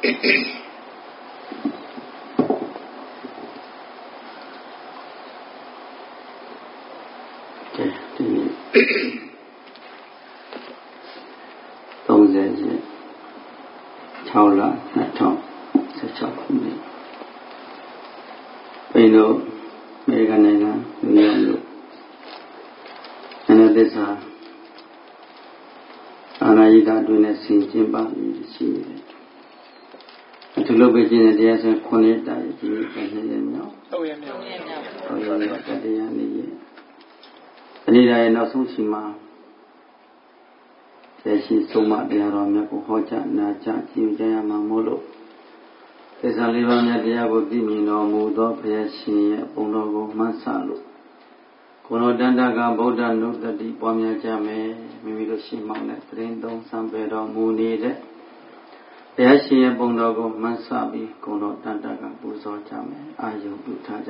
6 လ 2016 ခုနှစ်ဘိန်းတို့အမေရိကန်နိုင်ငံနယူးယောက်မြို့သစ္စာအာနာယိကအတွင်းနဲ့ဆင်ကျင်းပါပြီးရှိနေတယ်အထူးလုပ်ပေးခြင်းနဲ့တရားစင်9ရက်တာဒီနေ့နေ့မြောက်3ရက်မြောက်တရားနေ့အနည်းတိုင်းနောက်ဆုံးချိန်မှာလက်ရှိဆုံးမတရားတော်မြတ်ကိုဟောကြားနာကြားကြည်ကြရမှာမို့လို့သစ္စာလေးပါးမြတ်တရားကိုသိမြင်တော်မူသောဘုရားရှင်ရဲ့ပုံတော်ကိုမှတ်ဆလို့ကိုယ်တော်တန်တကဗုဒ္ဓနုတ္တိပွားများကြမယ်မိမိတို့ရှိမှောင်တဲ့သရင်သုံးဆံပေတော်မူနေတဲ့ဘုရားရှင်ရဲ့ပုံတော်ကိုမှတ်ဆပြီးကိုယ်တော်တန်တကပူဇော်ကြမယ်အာယုံပြုထားကြ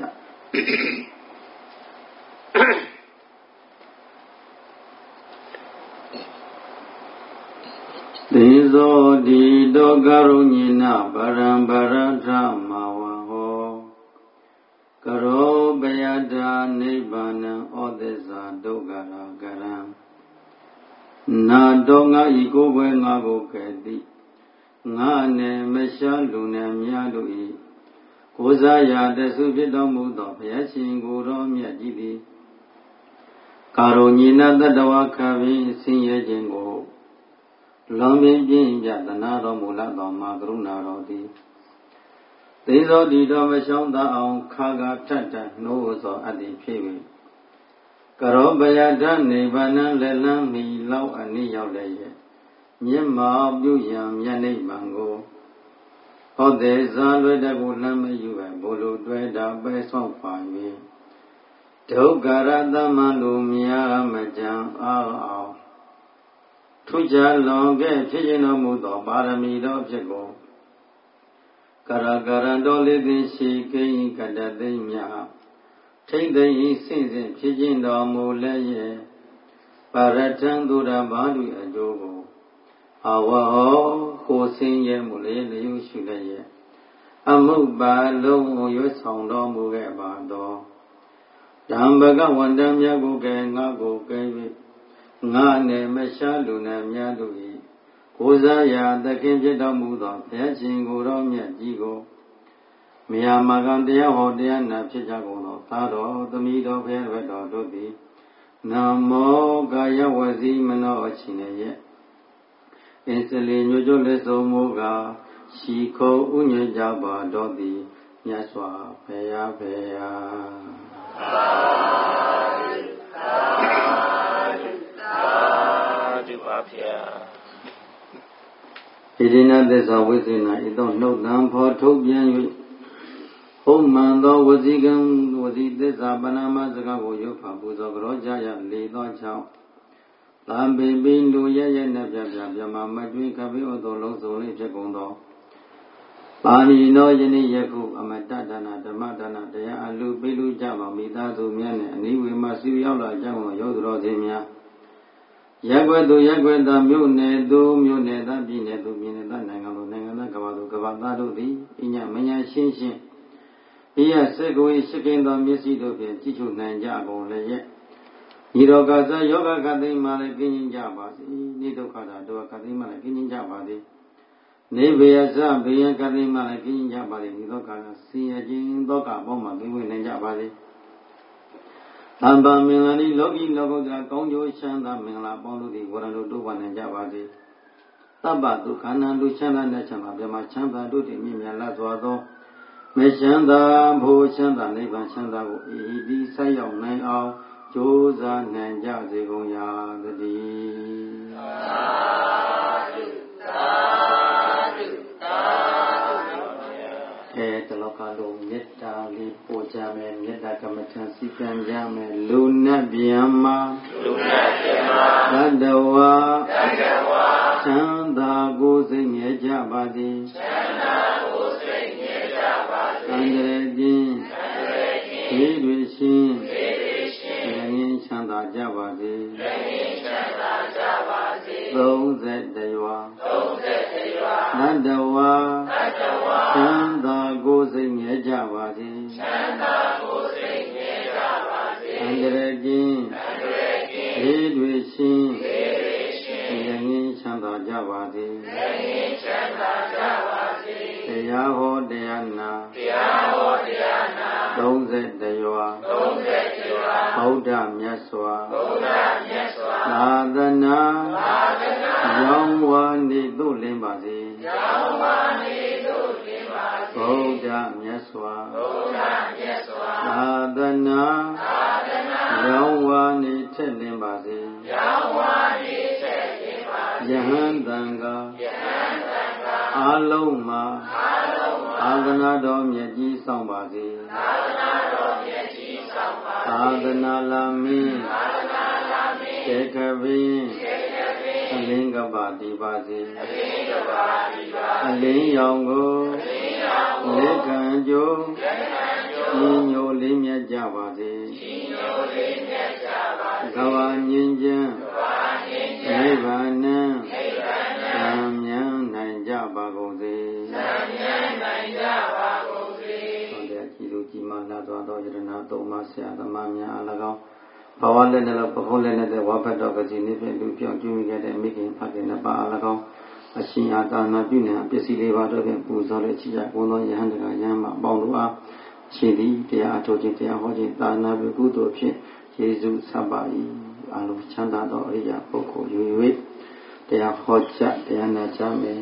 သေဇောတိတောကရုညိနဗရံဗရထမဝဟောကရောပယတာနိဗ္ဗာနံဩသစ္စာဒုက္ခရာကရံနာတောငါဤကိုယ်ွယ်ငါကိုကဲ့သိငါနဲ့မရှားလူနဲ့များတို့ဤကိုးစားရာတဆုဖြစ်တော်မူသောဘုရားရှင်ကိုယ်တော်မြတ်ကြီးသည်ကာရုညိနတတဝခဘိဆင်းရဲခြင်းကိုလွန်ပြင်းပြင်းပြသနာတော်မူလာတော်မှာကရုဏာတော်သည်သေဇောတိတော်မရှောင်းသာအောင်ခါကထတ်တနှိုးသောအတ္တိဖြစ်၍ကရောပယတနိဗ္ဗာန်လက်လန်းမီလောက်အနည်းရောက်လည်းရဲ့မျက်မှောက်ပြုရန်မြတ်နိဗ္ဗာန်ကိုဟောတဲ့ဇာလွယ်တကူလမ်းမယူပဲဘိုလ်လိုတွဲတာပဲဆောက်ပါ၍ဒုက္ခရတမန်လူများမကြံအောင်ထုကြလွန်ကဲ့ဖြစ်ခြင်းတော်မူသောပါရမီတော်ဖြစ်ကိုကရကရံတော်လေးသိရှိကိဉ္ကတသိမ့်မြထိမ့်သိမ့်ဆင့်ဆင့်ဖြစ်ခြင်းတော်မူလည်းရဲ့ပါရထံသူရဘာလူအကျိုးကိုအဝဟောကိုဆင်းရဲမှုလည်းလျှို့ရှုလည်းရဲ့အမှုပါလုံးရွတ်ဆောင်တော်မူခဲ့ပါတော်ဓမ္မကဝန္တမြတ်ကိုကဲငါကိုကဲ၍ငါနဲ့မရှားလူနဲ့များတို့၏ကိုးစားရာသခင်ဖြစ်တော်မူသောဘုရားရှင်ကိုယ်တော်မြတ်ကြီးကိုမြာမကံတရားဟောတရားနာဖြစ်ကြကုန်သောသာတော်သမီးတော်ဘုရားဘတော်တို့သည်နမောကာယဝစီမနောအချင်းရဲ့အစ္စလေညွတ်ကျွလက်ဆုံးမူကားရှိခုံဥညွတ်ကြပါတော်သည်မြတ်စွာဘုရားဘုရားဣတိနသစ္စာဝိသေနဤသို့နှုတ်တံဖော်ထုတ်ပြန်၍ဟုတ်မှန်သောဝစီကံဝစီသစ္စာပဏာမစကားကိုရုပ်ဖပူဇော်ကြောကြရလေသောကြောင့်တံပိပိလူရရနဲ့ပြပြမမကျွေးခပိဥသောလုံးစုံလေးဖြစ်ကုန်သောပါဏိနောယနေ့ယခုအမတတနာဓမ္မဒါနတရားအလူပိလူကြပါမိသားစုများနဲ့အနိဝေမစီရောက်လာကြသောယောဂတော်သည်များရက်ွယ်သူရက်ွယ်သားမြို့နယ်သူမြို့နယ်သားပြည်နယ်သူပြည်နယ်သားနိုင်ငံသူနိုင်ငံသားကမ္ဘာသူကမ္ဘာသားတို့သည်အညမညာရှင်းရှင်းဤရစေကိုရှိခင်သောမျက်စိတို့ဖြင့်ကြည့်ရှုနိုင်ကြကုန်လည်းရဲ့ဤတော်ကစားယောဂခတ်သိမ်းမှလည်းကင်းကျင်ကြပါစေနိဒုက္ခတာဒုက္ခခတ်သိမ်းမှလည်းကင်းကျင်ကြပါစေနေဘေယစဘေယခတ်သိမ်းမှလည်းကင်းကျင်ကြပါစေဒီတော့ကဆင်းရဲခြင်းဒုက္ခပေါင်းမှကင်းဝေးနိုင်ကြပါစေအဘမင်္ဂလာဤလောကီလောကုတ္တရာကောင်းကျိုးချမ်းသာမင်္ဂလာပေါင်းတို့သည်ဝရဏုတိုးပါနိုင်ကြပါစေသဗ္ဗဒုက္ခနာလူချမ်းသာနဲ့ချမ်းသာပြမချမ်းသာတို့တည်မြင့်မြတ်လာစွာသောမချမ်းသာဘိုးချမ်းသာနိဗ္ဗာန်ချမ်းသာကိုဤဒီဆက်ရောက်နိုင်အောင်ကြိုးစားနိုင်ကြစေကုန်ရာတည်းသာဓုတလောကလုံးမေတ္တာလေးပို့ကြမယ်မေတ္တာကမ္မထံစီကံကြမယ်လူနဲ့ဗျာမသတ္တဝါချမ်းသာကိုယ်စိတ်မြဲကြပါသည်အန္တရာယ်ကင်းဘေးတွေရှင်းငြိမ်းချမ်းသာကြပါစေ30ရွာသတ္တဝါချမ်းသာကိုယ်စိတ်ငြဲကြပါစေချမ်းသာကိုယ်စိတ်ငြဲကြပါစေအန္တရာယ်ကင်းဘေးတွေရှင်းငြိမ်းချမ်းသာကြပါစေတရားဟောတရားနာ30ရွာဗုဒ္ဓမြတ်စွာသာသနာရောင်းဝါနေသို့လင်းပါစေဗုဒ္ဓမြတ်စွာသာသနာရောင်းဝါနေထက်လင်းပါစေယဟန်တန်ဃာအလုံးမှာသာသနာတော်မြတ်ကြီးဆောင်ပါစေသာသနာလာမင်းတေခပင်အလင်းကပါဒီပါစေအလင်းရောင်ကိုလက်ခံကြိုးညီညိုလေးမြတ်ကြပါစေကဘာငြိမ်းချမ်းနိဗ္ဗာန်သံမြန်းနိုင်ကြပါကုန်စေသံမြန်းနိုင်ကြပါကုန်စေသောတဲ့ကြည်လူကြည်မာလာသောယရဏသုံးပါးဆရာသမားများအား၎င်းဘဝလည်းနဲ့ပခုံးလည်းနဲ့ဝါဖတ်တော်ကကြီးနေဖြင့်လူပြောင်းကျွေးခဲ့တဲ့မိခင်ဖခင်နှစ်ပါးအား၎င်းအရှင်အာသာနာပြုနေပစ္စည်းလေးပါတို့ဖြင့်ပူဇော်လက်ချီရဘုံသောယဟန်တကယဟန်မှာပေါင်းတို့အားရှင်သည်တရားအထုတ်ခြင်းတရားဟောခြင်းသာနာပြုကုသိုလ်ဖြင့်ယေရှုဆက်ပါ၏အလုံးချမ်းသာသောအရိယာပုဂ္ဂိုလ်၍တရားဟောကြားတရားနာကြမယ်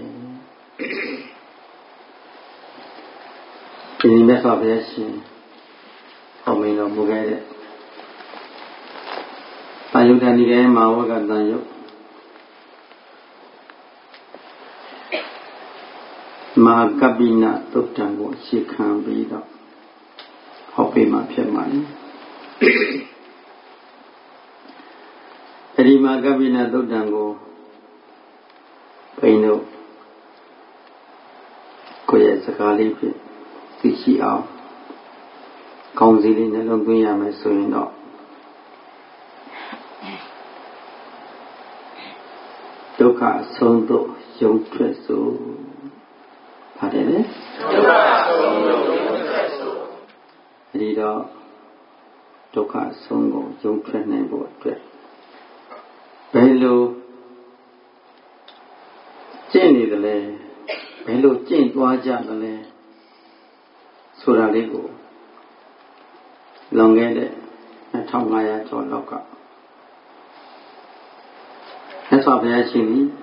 ဒီနေ့ဆောဘုရားရှင်ဟောမင်းတော်မူခဲ့တဲ့တာယုဒ္ဓနိကေမဟာဝကတန်ယုတ်မဟာကပိနသုတ်တံကိုရှေ့ခံပြီးတော့ဟောပေးမှဖြစ်မှာလေအဲဒီမဟာကပိနသုတ်တံကိုဘိန်းတို့ကိုယ့်ရဲ့စကားလေးဖြင့်သိရှိအောင်ကောင်းစီလေးနှလုံးသွင်းရမယ်ဆိုရင်တော့ဒုက္ခအဆုံးသို့ရုံထွက်စို့ပါတယ်လေဒုက္ခအဆုံးသို့ရုံထွက်စို့အဲဒီတော့ဒုက္ခအဆုံးကိုရုံထွက်နိုင်ဖို့အတွက်ဘယ်လိုကျင့်နေတယ်လဲဘယ်လိုကျင့်သွားကြတယ်လဲဆိုတာလေးကိုလွန်ခဲ့တဲ့2500ကျော်လောက်ကမြတ်စွာဘုရားရှင်သည်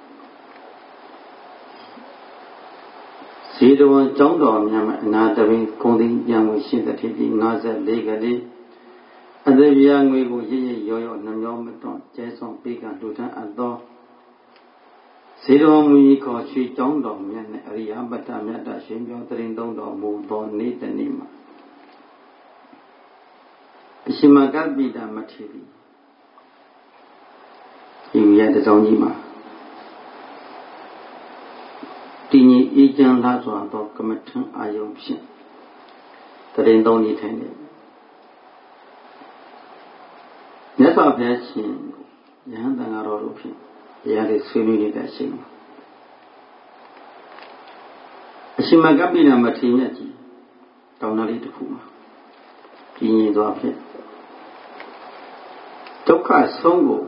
ဇေတဝန်ကျောင်းတော်များမှာအနာတပင်ဂုံသိဉာဏ်ကိုရှင်းတဲ့ထိပ်54ကလေးအသေပြာငွေကိုရရရောရောနှမျောမတွန့်ကျဲဆောင်ပေးကလူထမ်းအပ်သောဇေတဝန်မူကြီးခေါ်ရွှေကျောင်းတော်မြတ်နဲ့အရိယာပတ္တမြတ်တာရှင်ပြောတရင်သုံးတော်မူသောနေ့တနေ့မှာအရှင်မကပိတာမထေရီဒီမြတ်တစောင်းကြီးမှာတည်ငြိမ်အေးချမ်းလာစွာသောကမ္မထံအာယုံဖြင့်တရင်သုံးနေထိုင်နေမြတ်စွာဘုရားရှင်ယဟန်တန်ဃာတော်တို့ဖြင့်တရားတွေဆွေးနွေးနေတဲ့အချိန်မှာအရှင်မကပိနာမထေရမြတ်ကြီးတောင်းတလေးတစ်ခုမှာပြင်းရင်သွားဖြင့်ဒုက္ခဆုံးကို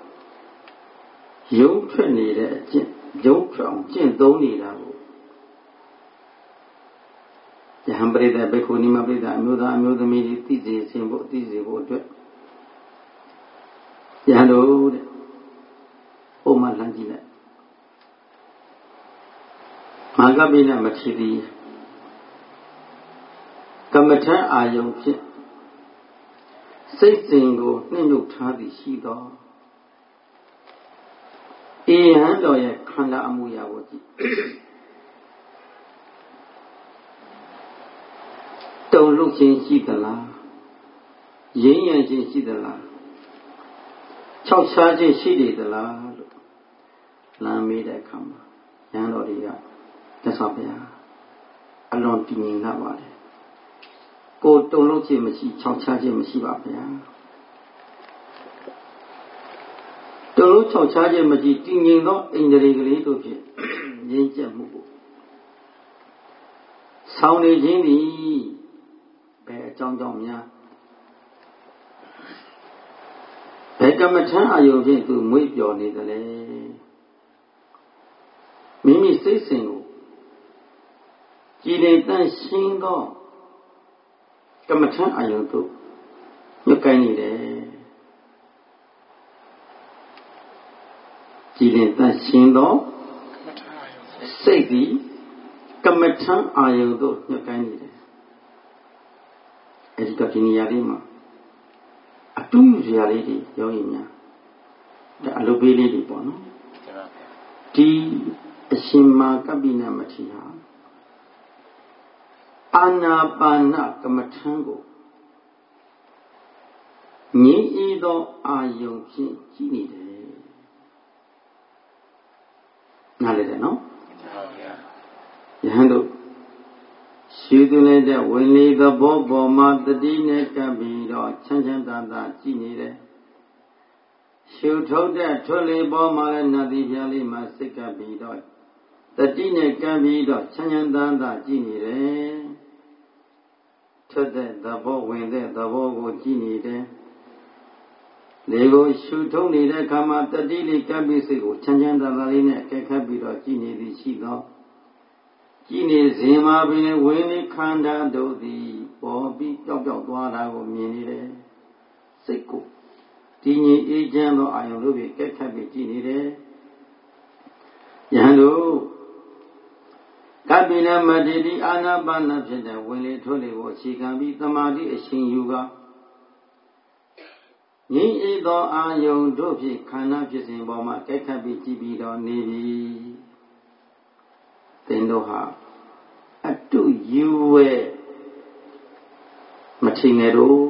ရုံးထွက်နေတဲ့အကျင့်ရုံးထွက်အောင်ကျင့်သုံးနေတာကိုယဟန်ပရိသတ်ဘေခုနီမပရိသတ်အမျိုးသားအမျိုးသမီးတွေသိစေခြင်းဖို့သိစေဖို့အတွက်ယဟန်တို့တဲ့ပုံမှန်လှမ်းကြည့်လိုက်မဟာကပိနမထေရီကမ္မထအာယုံဖြင့်စိတ်စဉ်ကိုနှိမ့်ညွတ်ထားသည်ရှိသောအေဟန်တော်ရဲ့ခန္ဓာအမှုရာကိုကြည့်တုံ့လုပ်ခြင်းရှိသလားရင်းရံခြင်းရှိသလားခြောက်ခြားခြင်းရှိနေသလားလို့လမ်းမေးတဲ့အခါမှာရဟန်းတော်တွေကမြတ်စွာဘုရားအလွန်တည်ငြိမ်လာပါတယ်ကိုတုံ့လုပ်ခြင်းမရှိခြောက်ခြားခြင်းမရှိပါဗျာတုံ့လုပ်ခြောက်ခြားခြင်းမရှိတည်ငြိမ်သောအိန္ဒြေကလေးတို့ဖြင့်ရင်းကျက်မှုကိုဆောင်းနေခြင်းသည်ဘယ်အကြောင်းကြောင့်များဘယ်ကမ္မထံအာယုံဖြင့်သူမွေ့ပျော်နေသလဲမိမိစိတ်စဉ်ကိုကြည်လင်တန့်ရှင်းသောကမ္မထံအာယုံသို့ညှို့ကိုင်းနေတယ်ကြည်လင်တန့်ရှင်းသောစိတ်သည်ကမ္မထံအာယုံသို့ညှို့ကိုင်းနေတယ်အဲဒီတော့ဒီနေရာလေးမှာအတူယူစရာလေးတွေရောရင်များဒါအလုပ်ပေးလေးတွေပေါ့နော်ဒီအရှင်မာကပ္ပိနမထေရဟာအာနာပါနကမ္မထံကိုငြိမ်းအေးသောအာယုံဖြင့်ကြည်နေတယ်နားလည်တယ်နော်ယဟန်တို့ရှုသွင်းလိုက်တဲ့ဝင်လေသဘောပေါ်မှာတတိနဲ့ကပ်ပြီးတော့ချမ်းချမ်းသာသာကြည်နေတယ်ရှုထုတ်တဲ့ထွက်လေပေါ်မှာလည်းနတ်တိပြားလေးမှာစိတ်ကပ်ပြီးတော့တတိနဲ့ကပ်ပြီးတော့ချမ်းချမ်းသာသာကြည်နေတယ်ထွက်တဲ့သဘောဝင်တဲ့သဘောကိုကြည်နေတယ်လေကိုရှုထုတ်နေတဲ့အခါမှာတတိလေးကပ်ပြီးစိတ်ကိုချမ်းချမ်းသာသာလေးနဲ့ကဲခတ်ပြီးတော့ကြည်နေသည်ရှိသောကြည်နေစဉ်မှာပင်ဝိနည်းခန္ဓာတို့သည်ပေါ်ပြီးပျောက်ပျောက်သွားတာကိုမြင်နေတယ်စိတ်ကိုတည်ငြိမ်အေးချမ်းသောအာယုံတို့ဖြင့်ကဲခတ်ပြီးကြည်နေတယ်ယဟန်တို့ကပ္ပိနမထေရအာနာပါနဖြစ်တဲ့ဝင်လေထွက်လေကိုအခြေခံပြီးသမာဓိအရှင်ယူကငြိမ်းအေးသောအာယုံတို့ဖြင့်ခန္ဓာဖြစ်စဉ်ပေါ်မှာကဲခတ်ပြီးကြည်ပြီးတော့နေပြီသင်တို့ဟာအတုယူဝဲမထင်နဲ့တို့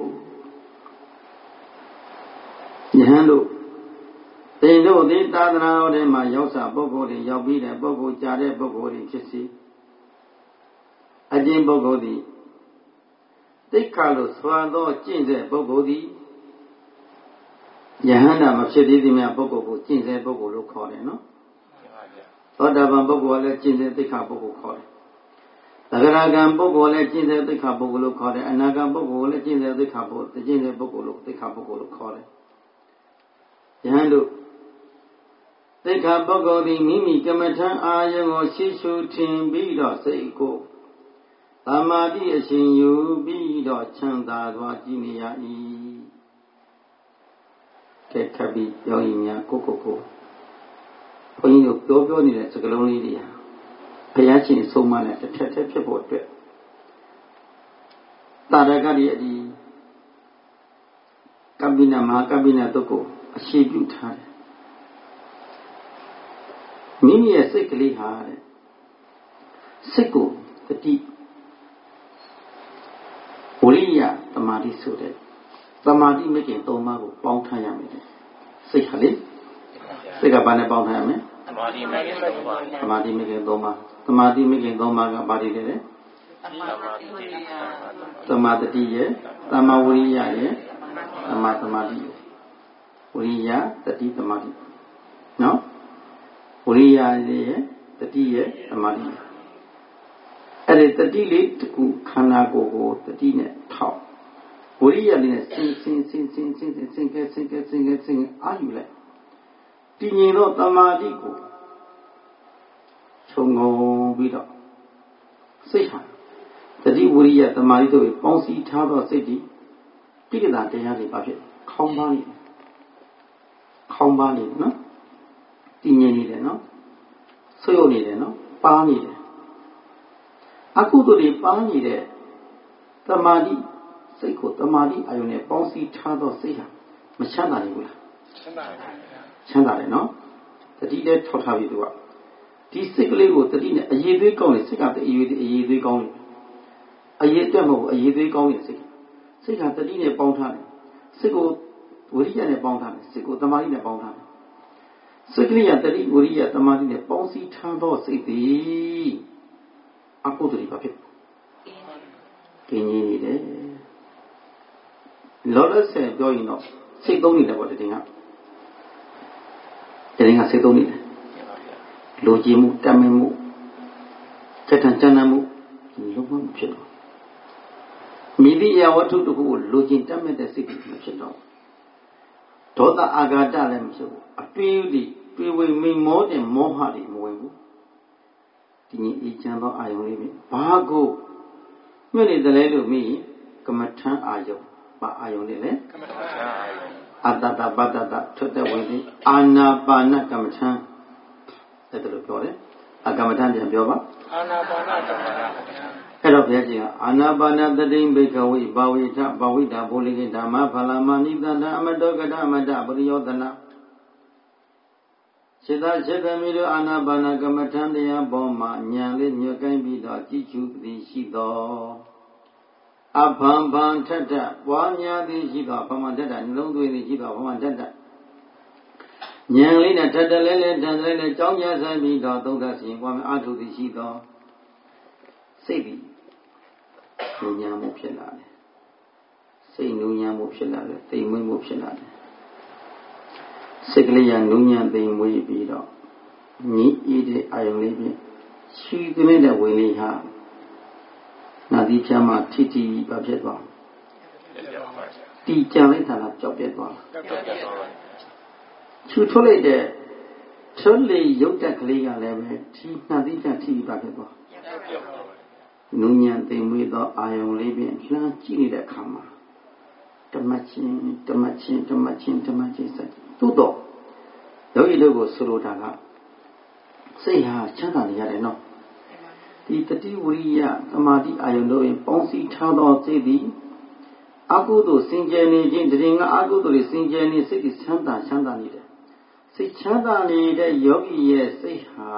ယဟန်တို့သင်တို့ဒီသာသနာတော်ထဲမှာရောက်စာပုဂ္ဂိုလ်တွေရောက်ပြီးတဲ့ပုဂ္ဂိုလ်ကြားတဲ့ပုဂ္ဂိုလ်တွေဖြစ်စီအကျင့်ပုဂ္ဂိုလ်သည်သိက္ခာလို့ဆွာသောကျင့်တဲ့ပုဂ္ဂိုလ်သည်ယဟန္တာမဖြစ်သေးသည်များပုဂ္ဂိုလ်ကိုကျင့်တဲ့ပုဂ္ဂိုလ်လို့ခေါ်တယ်နော်သောတာပန်ပုဂ္ဂိုလ်ကလည်းကျင့်တဲ့သိက္ခာပုဂ္ဂိုလ်ခေါ်တယ်သဂရဂံပုဂ္ဂိုလ်လည်းကျင့်တဲ့သိက္ခာပုဂ္ဂိုလ်လို့ခေါ်တယ်အနာဂံပုဂ္ဂိုလ်လည်းကျင့်တဲ့သိက္ခာပုဂ္ဂိုလ်ကျင့်တဲ့ပုဂ္ဂိုလ်လို့သိက္ခာပုဂ္ဂိုလ်လို့ခေါ်တယ်ယဟန်တို့သိက္ခာပုဂ္ဂိုလ်သည်မိမိကမ္မထံအာယုံကိုရှိရှုထင်ပြီးတော့စိတ်ကိုသမာဓိအရှင်ယူပြီးတော့ချမ်းသာသွားကြည်နေရ၏ကဲခပ်ပြီးပြောရင်များကိုဘုန်းကြီးတို့ပြောနေတဲ့စကားလုံးလေးတွေဟာဘုရားရှင်ဆုံးမတဲ့တစ်ထက်ဖြစ်ဖို့အတွက်တာရကတိအဒီကပ္ပိနမဟာကပ္ပိနတုတ်ကိုအခြေပြုထားတယ်မိမိရဲ့စိတ်ကလေးဟာတဲ့စိတ်ကိုတတိဝိရိယသမာဓိဆိုတဲ့သမာဓိမကင်၃ပါးကိုပေါင်းထားရမယ်စိတ်ဟာလေစိတ်ကဘာနဲ့ပေါင်းထားရမလဲသမာဓိမကင်၃ပါးသမာဓိမကင်၃ပါးသမာဓိမကင်၃ပါးကဘာတွေလဲသမာတတိရဲ့သမာဝိရိယရဲ့သမာသမာဓိဝိရိယတတိသမာဓိနော်ဝိရိယရဲ့တတိရဲ့သမာဓိအဲ့ဒီတတိလေးတခုခန္ဓာကိုယ်ကိုတတိနဲ့ထောက်ဝိရိယလေးနဲ့စင်အာယူလိုက်တည်ငြိမ်သောသမာဓိကိုခြုံငုံပြီးတော့စိတ်ဟာတတိဝိရိယသမာဓိတို့ပေါင်းစည်းထားသောစိတ်ဒီတိက္ကတာတရားတွေပါဖြစ်ခေါင်းပါနေနော်တည်ငြိမ်နေတယ်နော်ဆွေးရုံနေတယ်နော်ပါနေတယ်အခုတို့တွေပါနေတဲ့သမာဓိစိတ်ကိုသမာဓိအာယုန်နဲ့ပေါင်းစည်းထားသောစိတ်ဟာမချမ်းသာနိုင်ဘူးလားချမ်းသာတယ်နော်တတိနဲ့ထောက်ထားပြီးသူကဒီစိတ်ကလေးကိုတတိနဲ့အရေးသွေးကောင်းနေစိတ်ကအရေးသွေးကောင်းနေအရေးတက်မဟုတ်အရေးသွေးကောင်းနေစိတ်ကတတိနဲ့ပေါင်းထားတယ်စိတ်ကိုဝိရိယနဲ့ပေါင်းထားတယ်စိတ်ကိုသမာဓိနဲ့ပေါင်းထားတယ်စိတ်ကလေးကတတိဝိရိယသမာဓိနဲ့ပေါင်းစည်းထားသောစိတ်သည်အကုသိုလ်တွေပါဖြစ်ကင်းကြီးနေတယ်လောလောဆယ်ပြောရင်တော့စိတ်သုံးနေတယ်ပေါ့တကယ်ကစိတ်သုံးနေတယ်လိုချင်မှုတတ်မြင်မှုစက်တန်ကျမ်းမှုလုံးဝမဖြစ်တော့မိသည့်အရာဝတ္ထုတစ်ခုကိုလိုချင်တတ်မဲ့တဲ့စိတ်ကမဖြစ်တော့ဒေါသအာဃာတလည်းမဖြစ်ဘူးအတွေးတွေတွေးဝေမိမောတဲ့မောဟတွေမဝင်ဘူးဒီနေ့အေးချမ်းသောအာယုံလေးပဲဘာကိုမြင့်နေတယ်လဲလို့မိကမ္မထံအာယုံဘာအာယုံလေးလဲကမ္မထံအာယုံအတ္တတပတ္တတထွက်တဲ့ဝင်ပြီးအာနာပါနကမ္မထံအဲ့ဒါလို့ပြောတယ်အကမ္မထံပြန်ပြောပါအာနာပါနကမ္မထံအဲ့တော့ဘုရားရှင်ကအာနာပါနတတိဘိကဝိဘာဝိထဘာဝိတာဘုလိကိဓမ္မဖလမနိတန္တအမတောကတအမတပရိယောတနာစေတစေတမိတို့အာနာပါနကမ္မထံတရားပေါ်မှာဉာဏ်လေးညွတ်ကိုင်းပြီးတော့ကြည်ချူသည်ရှိသောအဖန်ဖန်ထက်ထက်ပွားများသည်ရှိသောဖန်ဖန်ထက်ထက်နှလုံးသွင်းသည်ရှိသောဖန်ဖန်ထက်ထက်ဉာဏ်လေးနဲ့ထက်တယ်လဲတန်တယ်လဲကြောင်းကြဆိုင်ပြီးတော့သုံးသပ်စဉ်ပွားများအာထုသည်ရှိသောစိတ်သည်နုညံမှုဖြစ်လာတယ်စိတ်နုညံမှုဖြစ်လာတယ်သိမ်မွေးမှုဖြစ်လာတယ်စိတ်ကလေးကနုညံသိမ်မွေးပြီးတော့ညီအေးတဲ့အာယုံလေးဖြင့်ရှိသွင်းတဲ့ဝင်လေးဟာနာသီဖြာမှာထိထိပါဖြစ်သွားတီကြံလိုက်တာကကြောက်ပြတ်သွားချူထုတ်လိုက်တဲ့ထွန်းလေရုပ်တက်ကလေးကလည်းပဲထိနာသီဖြာထိပါဖြစ်သွားနုညံသိမ်မွေးသောအာယုံလေးဖြင့်လှမ်းကြည့်နေတဲ့အခါမှာဓမ္မချင်းစက်သို့တော့ယောဂီတို့ကိုဆိုလိုတာကစိတ်ဟာချမ်းသာနေရတယ်နော်ဒီတတိဝရိယသမာဓိအာယုံတို့ရင်ပေါင်းစည်းထားသောစိတ်သည်အကုသိုလ်စင်ကြယ်နေခြင်းတရင်ကအကုသိုလ်တွေစင်ကြယ်နေစိတ်ချမ်းသာနေတယ်စိတ်ချမ်းသာနေတဲ့ယောဂီရဲ့စိတ်ဟာ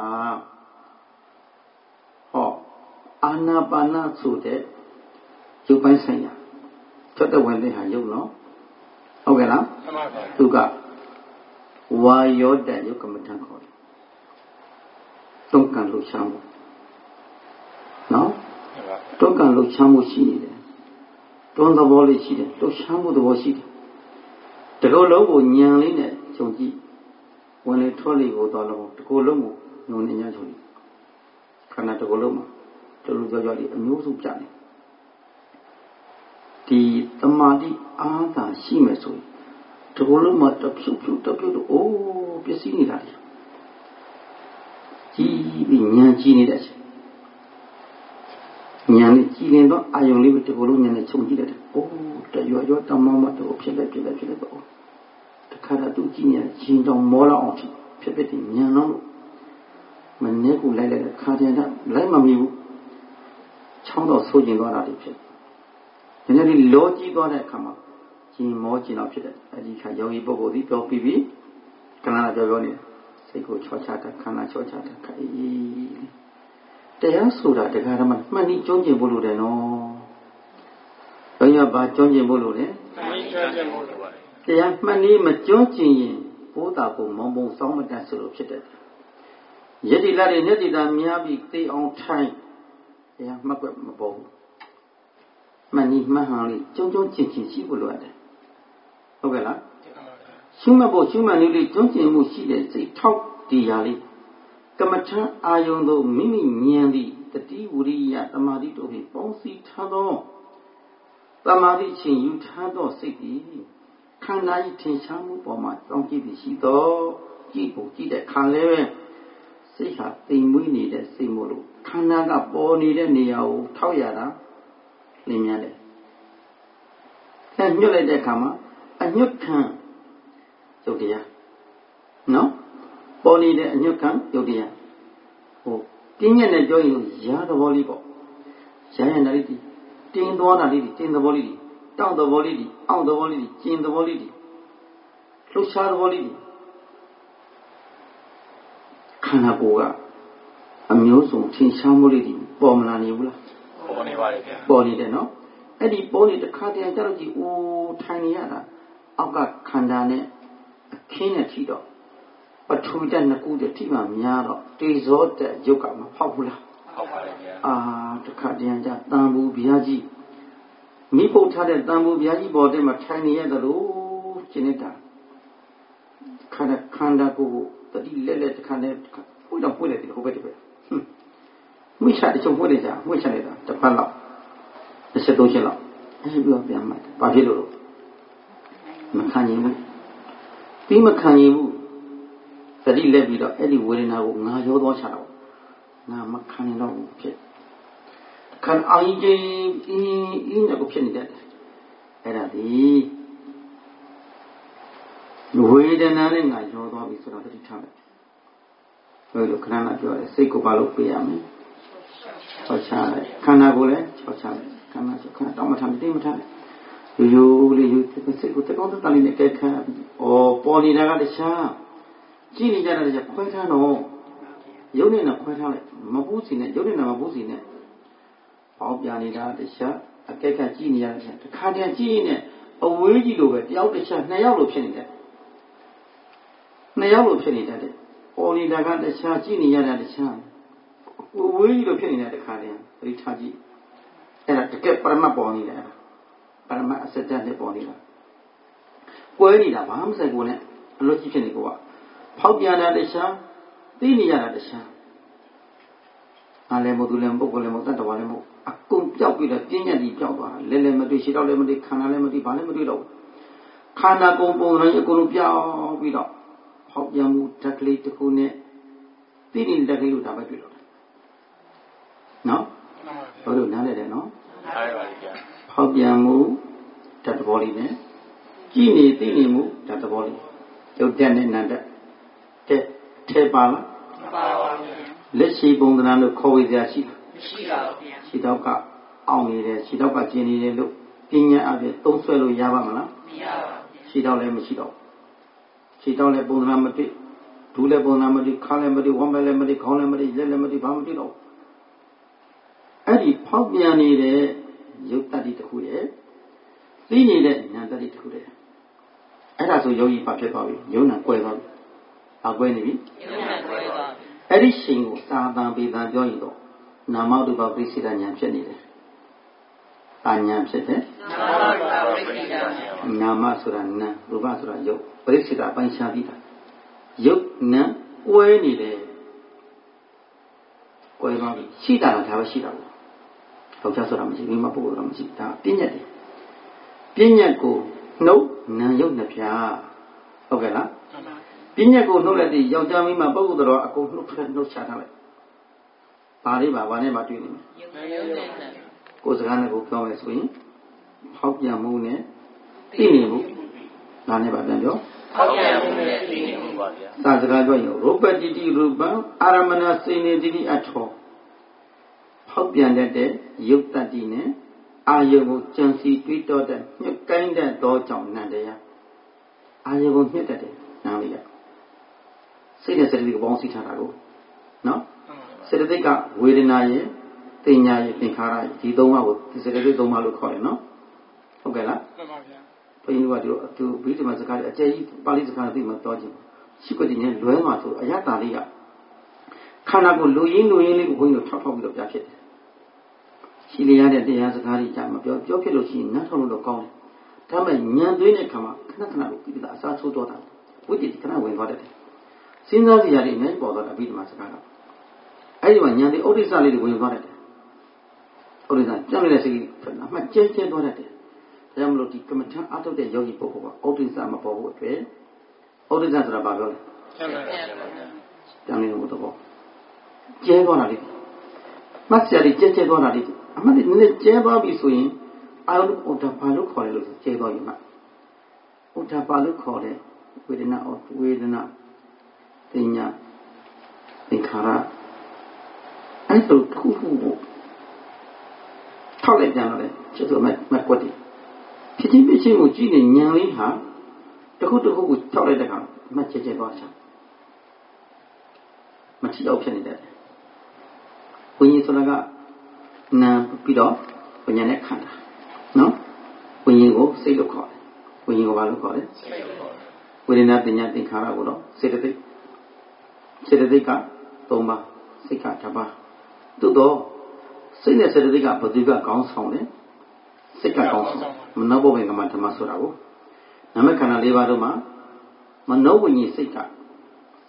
အာနာပါနဆိုတဲ့ရုပ်ပိုင်းဆိုင်ရာထွက်တဲ့ဝင်တဲ့ဟာရုပ်နော်ဟုတ်ကဲ့လားမှန်ပါပါသူကဝါယောတယုတ်ကမ္မထံခေါ်တယ်တုံးကံလှုပ်ရှားမှုနော်တုံးကံလှုပ်ရှားမှုရှိနေတယ်တွန်းသဘောလေးရှိတယ်လှုပ်ရှားမှုသဘောရှိတယ်တကောလုံးကိုညံလေးနဲ့ခြုံကြည့်ဝင်လေထွက်လေကိုသွားလို့တကောလုံးကိုညုံနေညံ့ခြုံကြည့်ခန္ဓာတကောလုံးမှာတို့လိုကြောလေးအမျိုးစုပြတယ်ဒီသမာဓိအားသာရှိမယ်ဆိုရင်ဒီလိုလုံးမှာတဖြုတ်တော့အိုးပစ္စည်းနေတာလေကြီးပြီးဉာဏ်ကြီးနေတဲ့အချိန်ဉာဏ်နဲ့ကြည်လင်တော့အာယုံလေးပဲဒီလိုလုံးဉာဏ်နဲ့ခြုံကြည့်တယ်အိုးတရွတမောမတော့ဖြစ်လိုက်တော့တခါတော့သူကြည့်နေရင်တောင်မောလောက်အောင်ဖြစ်ဒီဉာဏ်တော့မနေ့ကလိုက်ခါတည်းကလိုက်မမီဘူးချောင်းတော့ဆိုးကျင်သွားတာတွေဖြစ်ဒီနေ့ဒီလောကြီးသွားတဲ့အခါမှာကျင်မောကျင်တော့ဖြစ်တယ်အဲဒီခါယောဂီပုဂ္ဂိုလ်ဒီပြောပြီးပြီခဏပြောနေစိတ်ကိုချောချတာခန္ဓာချောချတာခိုင်တရားဆိုတာတရားဓမ္မမှန်ပြီးကျွမ်းကျင်ဖို့လိုတယ်နော်ဘယ်ရပါကျွမ်းကျင်ဖို့လိုလဲမှန်ပြီးကျွမ်းကျင်ဖို့လိုပါတယ်တရားမှန်ပြီးမကျွမ်းကျင်ရင်ဘိုးတာကိုမောင်ပုံစောင်းမတတ်ဆိုလို့ဖြစ်တယ်ယတိလာတွေညတိတာများပြီးသိအောင်ထိုင်တရားမှတ်ွက်မပေါ်ဘူးမှန်ကြီးမှန်ဟန်လေးကျုံကျင်ရှိဖို့လိုတယ်ဟုတ်ကဲ့လားရှုမှတ်ဖို့ရှုမှတ်နည်းလေးကျုံကျင်မှုရှိတဲ့စိတ်ထောက်တရားလေးကမ္မထံအာယုံတို့မိမိဉာဏ်သည်တတိဝရိယသမာဓိတို့ဖြင့်ပေါင်းစည်းထားသောသမာဓိချင်းယူထားသောစိတ်သည်ခန္ဓာ၏ထင်ရှားမှုပေါ်မှာတောင်းကြည့်ပြီးရှိသောကြည့်ဖို့ကြည့်တဲ့ခံလဲပဲစိတ်ဟာတိမ်မွေးနေတဲ့စိတ်မို့လို့ခန္ဓာကပေါ်နေတဲ့နေရာကိုထောက်ရတာလင်းများတယ်အဲညှို့လိုက်တဲ့အခါမှာအညွတ်ခံရုပ်တရားနော်ပေါ်နေတဲ့အညွတ်ခံရုပ်တရားပြင်းညက်နဲ့ပြောရင်ရာသဘောလေးပေါ့ရာရနာလေးဒီတင်းသွားတာလေးဒီတင်းသဘောလေးဒီတောင့်သဘောလေးဒီအောင့်သဘောလေးဒီကျင်သဘောလေးဒီလှုပ်ရှားသဘောလေးဒီခန္ဓာကိုယ်ကအမျိုးစုံထင်ရှားမှုလေးဒီပေါ်မလာနေဘူးလားပေါ်နေပါလေဗျာပေါ်နေတယ်နော်အဲ့ဒီပေါ်နေတစ်ခါတည်းကြတော့ကြည့်အိုးထိုင်နေရတာအောက်ကခန္ဓာနဲ့အခင်းနဲ့ထိတော့ပထဝီဓာတ်နှစ်ခုတည်းထိမှများတော့တေဇောတဲ့ယုတ်ကမဖောက်ဘူးလားဖောက်ပါလေဗျာတစ်ခါတည်းကြတန်ဘူးဗျာကြီးမိပုတ်ထားတဲ့တန်ဘူးဗျာကြီးပေါ်တဲ့မှာထိုင်နေရတယ်လို့ရှင်းနေတာခန္ဓာကိုယ်တတိလက်တစ်ခါနဲ့ပွေတော့ပွေလိုက်တယ်ဟိုဘက်တည်းပဲမှုချတချို့မှုတွေကြာမှုချနေတာတစ်ပတ်လောက်တစ်ချက်သုံးချက်လောက်အဲ့ပြီးတော့ပြန်မှတ်တယ်ဘာဖြစ်လို့လဲမခံနိုင်ဘူးပြီးမခံနိုင်ဘူးသတိလက်ပြီးတော့အဲ့ဒီဝေဒနာကိုငါရောသွားချတော့ငါမခံနိုင်တော့ဘူးဖြစ်ခံအောင်ကြီးအင်းနဲ့ကိုဖြစ်နေတတ်တယ်အဲ့ဒါဒီဝေဒနာနဲ့ငါရောသွားပြီဆိုတော့သတိထားလိုက်ဘယ်လိုခဏခဏပြောတယ်စိတ်ကိုဘာလို့ပေးရမလဲချောချလိုက်ခန္ဓာကိုယ်လည်းချောချလိုက်ခန္ဓာဆိုခန္ဓာတောင်းမထားတိမထားရိုးလေးရိုးစိတ်ကိုတက်ကောင်းတက်လေးနဲ့ကဲခါပေါ်နေတာကတခြားကြည့်နေကြတာတခြားခွဲထားတော့ရုပ်နဲ့ခွဲထားလိုက်မပူးစီနဲ့ရုပ်နဲ့မပူးစီနဲ့ပေါက်ပြနေတာတခြားအကဲခါကြည့်နေရတဲ့တခါတည်းကြည့်နေအဝေးကြီးလိုပဲတယောက်တခြားနှစ်ယောက်လိုဖြစ်နေတယ်နှစ်ယောက်လိုဖြစ်နေတတ်တယ်ပေါ်နေတာကတခြားကြည့်နေရတာတခြားဝေးကြီးလိုဖြစ်နေတဲ့တခါတည်းသတိထားကြည့်အဲ့ဒါတကယ်ပရမတ်ပေါ်နေတယ်ပရမတ်အစတ္တနဲ့ပေါ်နေတာကွဲနေတာဘာမှမဆိုင်ကိုနဲ့အလွတ်ကြီးဖြစ်နေကောဖောက်ပြန်တာတခြားသိနေရတာတခြားအားလည်းမဟုတ်သူလည်းပုဂ္ဂိုလ်လည်းမဟုတ်တတ်တော်လည်းမဟုတ်အကုန်ပြောက်ပြီးတော့ပြင်းညက်ပြီးပြောက်သွားတာလဲလဲမတွေ့ရှိတော့လည်းမတွေ့ခန္ဓာလည်းမတွေ့ဘာလည်းမတွေ့တော့ခန္ဓာကုန်ပုံတိုင်းအကုန်လုံးပြောက်ပြီးတော့ဖောက်ပြန်မှုဓာတ်ကလေးတစ်ခုနဲ့သိနေတဲ့ဓာတ်ကလေးကိုဒါပဲတွေ့တော့တယ်နော်ဘယ်လိုနားလဲတယ်နော်နားလဲပါဗျာဖောက်ပြန်မှုဓာတ်သဘောလေးနဲ့ကြည်နေသိနေမှုဓာတ်သဘောလေးရုပ်တက်နဲ့နာတက်တဲ့ထဲပါလားပါပါဗျာလက်ရှိပုံသဏ္ဍာန်လို့ခေါ်ဝေစရာရှိလားမရှိပါဘူးဗျာခြေထောက်ကအောင့်နေတယ်ခြေထောက်ကကျင်နေတယ်လို့ပညာအပြင်သုံးဆွဲလို့ရပါမလားမရပါဘူးခြေထောက်လည်းမရှိတော့ခြေထောက်လည်းပုံသဏ္ဍာန်မတွေ့ဒူးလည်းပုံသဏ္ဍာန်မတွေ့ခါလည်းမတွေ့ဝမ်းပဲလည်းမတွေ့ခေါင်းလည်းမတွေ့လက်လည်းမတွေ့ဘာမှမတွေ့တော့အဲ့ဒီဖောက်ပြန်နေတဲ့ရုပ်တတ္တိတစ်ခုရဲ့သိနေတဲ့ဉာဏ်တတ္တိတစ်ခုရဲ့အဲ့ဒါဆိုယောဂီဘာဖြစ်သွားပြီယုံနာကွဲသွားပြီဘာကွဲနေပြီယုံနာကွဲသွားပြီအဲ့ဒီရှင်ကိုသာသံပေသံပြောရင်တော့နာမတုပပရိစ္ဆေဒဉာဏ်ဖြစ်နေတယ်။အာဉာဏ်ဖြစ်တယ်။နာမဆိုတာနာရူပဆိုတာယုတ်ပရိစ္ဆေဒအပိုင်းခြားပြီးတာယုတ်နာကွဲနေတယ်။ကွဲသွားပြီရှိတာကဒါပဲရှိတာဘူး။ဟောကြားဆိုတာမရှိဘူးမပုဂ္ဂိုလ်တော့မရှိဒါပြဉ္ညတ်တယ်။ပြဉ္ညတ်ကိုနှုတ်နာယုတ်နှစ်ဖြာဟုတ်ကဲ့လား။ပြဉ္ညတ်ကိုနှုတ်လိုက်ပြီးယောက်ျားမိန်းမပုဂ္ဂိုလ်တော်အကုန်နှုတ်ချထားလိုက်ဘာလေးပါဘာနဲ့မှတွေ့နေမယ်ကိုယ်စကားနဲ့ကိုပြောမယ်ဆိုရင်ဖောက်ပြန်မှုနဲ့သိနေမှုဒါနဲ့ပါပြန်ပြောဖောက်ပြန်မှုနဲ့သိနေမှုပါဗျာသာစကားပြောရင်ရူပတိတိရူပံအာရမဏစေနေတိတိအထောဖောက်ပြန်တဲ့ယုတ်တတ္တိနဲ့အာယုကိုကြံစီတွေးတော့တဲ့ညှက်ကိုင်းတဲ့သောကြောင့်နန္တရားအာယုကိုညှက်တဲ့နားလေးရစိတ်နဲ့စိတ်လေးကိုပေါင်းစည်းထားတာကိုနော်စေတသိက်ကဝေဒနာရဲ့တင်ညာရဲ့သင်္ခါရရဲ့ဒီသုံးပါးကိုစေတသိက်သုံးပါးလို့ခေါ်တယ်နော်ဟုတ်ကဲ့လားမှန်ပါဗျာဘုန်းကြီးတို့ကသူဘိဓမ္မာစကားတွေအကျယ်ကြီးပါဠိစကားတွေသိမှတော့ခြင်းရှိခွင့်နဲ့လွဲမှာဆိုအရတာလေးကခန္ဓာကိုလူရင်းလေးကိုဘုန်းကြီးတို့ထောက်ပြီးတော့ပြဖြစ်တယ်ရှိလျားတဲ့တရားစကားတွေကြာမပြောဖြစ်လို့ရှိရင်နားထောင်လို့တော့ကောင်းတယ်ဒါပေမဲ့ညံသွင်းတဲ့ခါမှာခဏကိုပြီးတာအစားဆိုးတော့တာဝိတ္တိခဏဝင်သွားတယ်စဉ်းစားစရာတွေအများကြီးပေါ်သွားတာဘိဓမ္မာစကားကအဲ့ဒီမှာညာတိဩဒိစ္စလေးတွေဝင်သွားတယ်ဩဒိစ္စကြံ့နေတဲ့စိတ်အမှတ်ကျဲသွားတယ်ဒါကြောင့်မလို့ဒီကမ္မထအထုတ်တဲ့ယောဂီပုဂ္ဂိုလ်ကဩဒိစ္စမပေါ်ဘူးအတွက်ဩဒိစ္စဆိုတာဘာပြောလဲကြံ့နေတဲ့ဘုတော့ကျဲသွားတာလေးမှတ်စရာတွေကျဲသွားတာလေးအမှတ်နည်းနည်းကျဲသွားပြီဆိုရင်အာယုဥဒ္ဓပါလို့ခေါ်တယ်လို့ကျဲသွားရင်မှဥဒ္ဓပါလို့ခေါ်တဲ့ဝေဒနာပညာသင်္ခါရအဲ့ဒါခုထောက်လိုက်ကြတော့ချစ်တော်မကွက်တယ်ဖြစ်ချင်းကိုကြည့်နေဉာဏ်လေးဟာတစ်ခုကိုထောက်လိုက်တဲ့အခါမှတ်ချက်သွားချမချစ်တော့ဖြစ်နေတယ်ဝိညာဉ်ဆိုတာကနာပြီးတော့ဝိညာဉ်နဲ့ခန္ဓာနော်ဝိညာဉ်ကိုစိတ်လို့ခေါ်တယ်ဝိညာဉ်ကိုဘာလို့ခေါ်လဲစိတ်လို့ခေါ်တယ်ဝေဒနာပညာသင်္ခါရကိုတော့စေတသိက်က3ပါးစိတ်က1ပါးသို့တော့စိတ်နဲ့စေတသိက်ကဘယ်သူကကောင်းဆောင်လဲစိတ်ကကောင်းဆောင်မနောဘဝေကမဓမ္မဆိုတာကိုနာမခန္ဓာ၄ပါးတို့မှာမနောဝိညာဉ်စိတ်က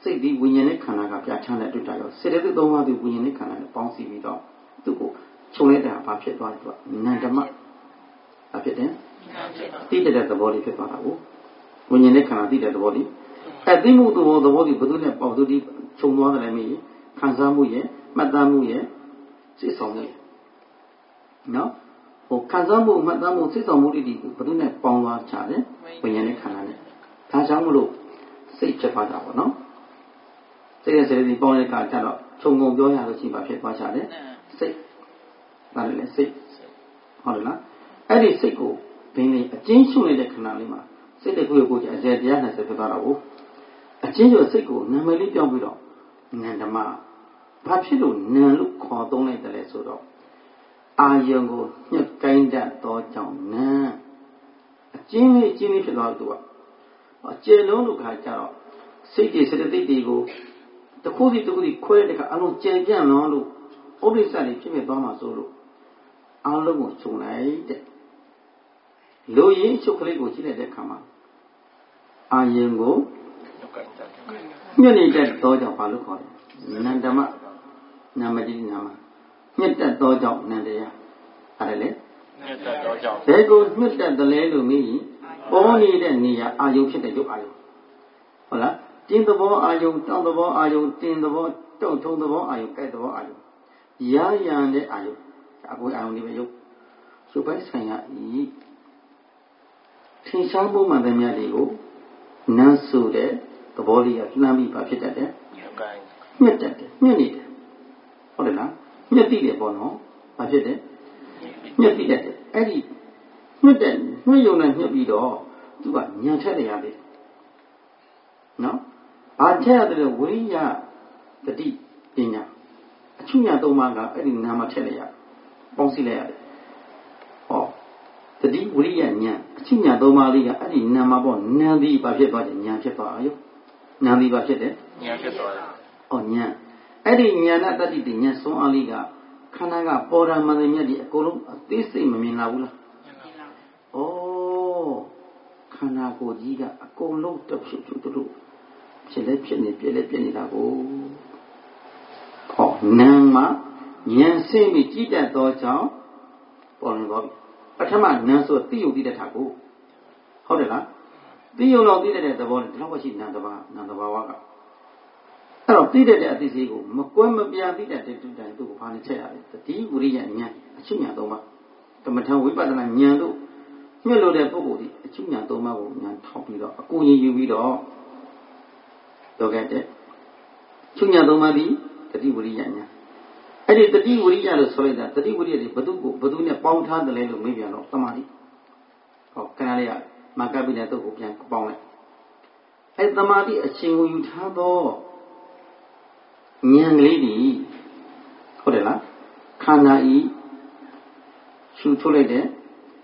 စိတ်ဒီဝိညာဉ်နဲ့ခန္ဓာကပြဋ္ဌာန်းတဲ့တွေ့တာရောစေတသိက်သုံးပါးဒီဝိညာဉ်နဲ့ခန္ဓာနဲ့ပေါင်းစည်းပြီးတော့သူ့ကိုခြုံလိုက်တာဘာဖြစ်သွားလဲနန္ဒမဘာဖြစ်တယ်သိတဲ့သဘောလေးဖြစ်သွားတာကိုဝိညာဉ်နဲ့ခန္ဓာသိတဲ့သဘောလေးသိမှုသဘောဒီဘယ်သူနဲ့ပေါင်းသူဒီခြုံသွားတယ်လည်းမင်းခံစားမှုရဲ့မှတ်သားမှုရဲ့စိတ်ဆောင်မှုရဲ့နော်ဟိုခံစားမှုမှတ်သားမှုစိတ်ဆောင်မှုတွေဒီဘယ်သူနဲ့ပေါင်းသွားချတယ်ဝိညာဉ်နဲ့ခန္ဓာနဲ့ဒါကြောင့်မလို့စိတ်ဖြစ်သွားတာပေါ့နော်စိတ်ရဲ့စေတသိက်ပေါင်းတဲ့အခါကျတော့ခြုံငုံပြောရလို့ရှိမှဖြစ်သွားချတယ်စိတ်ဒါလည်းစိတ်ဟုတ်တယ်လားအဲ့ဒီစိတ်ကိုဘင်းလေးအကျဉ်းရှုနေတဲ့ခဏလေးမှာစိတ်တခုကိုအကျယ်တရား20ဖြစ်သွားတာကိုအကျဉ်းရှုစိတ်ကိုနာမည်လေးပြောင်းပြီးတော့နန္ဒမဘာဖြစ်လို့နံလို့ခေါ်သုံးလိုက်တယ်လဲဆိုတော့အာယုံကိုညှက်ကိုင်းတတ်သောကြောင့်နံအကျဉ်းလေးဖြစ်သွားသူကအကျယ်လုံးလို့ခါကြတော့စိတ်တွေစေတသိက်တွေကိုတခုစီခွဲတဲ့ကအလုံးကျယ်ပြန့်လောလို့ဥပ္ပစ္စတွေဖြစ်သွားမှာဆိုလို့အလုံးကိုခြုံလိုက်တဲ့လူရင်းချုပ်ကလေးကိုကြည့်လိုက်တဲ့အခါမှာအာယုံကိုညှက်နေတဲ့သောကြောင့်ဘာလို့ခေါ်လဲနန္ဒမနာမတိနာမညှက်တတ်သောကြောင့်နန္တရားအဲ့ဒါလေညှက်တတ်သောကြောင့်ဘယ်ကိုညှက်တတ်တယ်လဲလို့မေးရင်ပေါ်နေတဲ့နေရာအာယုံဖြစ်တဲ့ရုပ်အာယုံဟုတ်လားတင်းသဘောအာယုံတောင်းသဘောအာယုံတင်းသဘောတုံထုံသဘောအာယုံကြိုက်သဘောအာယုံရာရန်တဲ့အာယုံအကွေအာယုံတွေပဲရုပ်ရုပ်ပိုင်းဆိုင်ရာဤထင်ရှားမှုမှန်တဲ့များတွေကိုနန်းဆိုတဲ့သဘောလေးကလှမ်းပြီးပါဖြစ်တတ်တယ်ညှက်တတ်တယ်ညှက်နေတယ်ဟုတ်တယ်လားညှက်သိတယ်ပေါ့နော်ဘာဖြစ်တယ်ညှက်သိတတ်တယ်အဲ့ဒီညှက်တဲ့ညှက်ယုံနဲ့ညှက်ပြီးတော့သူကညံထက်နေရတယ်နော်ဘာထက်ရတယ်ဝိရိယတတိပညာအချုပ်ညာသုံးပါးကအဲ့ဒီနာမထက်လိုက်ရပေါင်းစည်းလိုက်ရတယ်ဟောတတိဝိရိယဉာဏ်အချုပ်ညာသုံးပါးလေးကအဲ့ဒီနာမပေါ့ဉာဏ်သည်ဘာဖြစ်သွားတယ်ဉာဏ်ဖြစ်သွားရောဉာဏ်သည်ဘာဖြစ်တယ်ဉာဏ်ဖြစ်သွားတယ်ဩဉာဏ်အဲ့ဒီဉာဏ်တတိတိဉာဏ်ဆုံးအားလေးကခန္ဓာကပေါ်တာမှန်တယ်မြတ်ဒီအကုန်လုံးအသေးစိတ်မမြင်လာဘူးလားမြင်လာဩခန္ဓာကိုယ်ကြီးကအကုန်လုံးတစ်ဖြုတ်တို့ဖြစ်လဲဖြစ်နေပြည့်လဲပြည့်နေတာကိုဟောနာမဉာဏ်ဆင်းပြီးကြည့်တတ်သောကြောင့်ပေါ်နေတော့ပထမနာဆိုသိယုတ်သိတဲ့ထာကိုဟုတ်တယ်လားသိယုတ်တော့သိတဲ့သဘောနဲ့ဒီလောက်ရှိနံတဘာဝကအဲ့တော့သိတဲ့အသိစိတ်ကိုမကွဲမပြားသိတဲ့တူတိုင်သူ့ကိုဘာနဲ့ချက်ရလဲတတိဝိရိယဉာဏ်အချုပ်ဉာဏ်သုံးပါကမ္မထံဝိပဿနာဉာဏ်တို့ညှက်လို့တဲ့ပုဂ္ဂိုလ်ဒီအချုပ်ဉာဏ်သုံးပါကိုဉာဏ်ထောက်ပြီးတော့အကူရင်ယူပြီးတော့တော့ခဲ့တဲ့ချုပ်ဉာဏ်သုံးပါဒီတတိဝိရိယဉာဏ်အဲ့ဒီတတိဝိရိယလို့ဆိုလိုက်တာတတိဝိရိယတွေဘသူနဲ့ပေါင်းထားတယ်လဲလို့မေးပြန်တော့တမာတိဟောခဏလေးကမာကပိနဲ့တုတ်ကိုပြန်ပေါင်းလိုက်အဲ့တမာတိအရှင်ကိုယူထားတော့ဉာဏ်ကလေးဒီဟုတ်တယ်လားခန္ဓာဤရှုထုတ်လိုက်တဲ့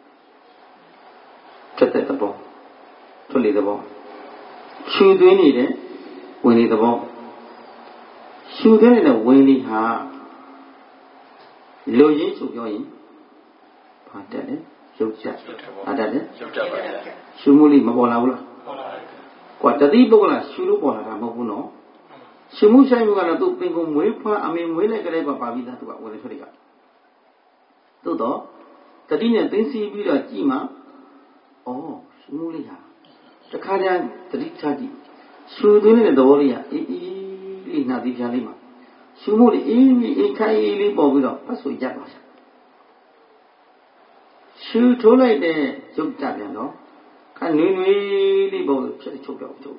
ထွက်တဲ့သဘောထွက်လေသဘောရှုသွင်းနေတဲ့ဝင်လေသဘောရှုသွင်းနေတဲ့ဝင်လေဟာလူရင်းဆိုပြောရင်ဘာတက်လဲရုပ်ချက်ဘာတက်လဲရုပ်ချက်ပါရှုမှုလေးမပေါ်လာဘူးလားပေါ်လာတယ်ကွာတတိပုဂ္ဂလရှုလို့ပေါ်လာတာမဟုတ်ဘူးနော်ရှုမှုဆိုင်မှုကတော့သူပင်ကိုမွေးဖွားအမေမွေးလိုက်ကလေးပါပြီးသားသူကဝင်လေထွက်လေကသို့တော့တတိနဲ့သိသိပြီးတော့ကြည့်မှဩရှုမှုလေးဟာတခါတည်းတတိချကြည့်ရှုသွင်းတဲ့သဘောလေးကအေးလေးနာပြီးပြလေးမှာရှုမှုလေးအေးခိုင်လေးပေါ်ပြီးတော့ဖတ်ဆိုရသွားတယ်ရှုထိုးလိုက်တဲ့ရုပ်ကြပြန်တော့ခနွေးလေးပေါ်ဖြစ်ချုပ်တော့ဩ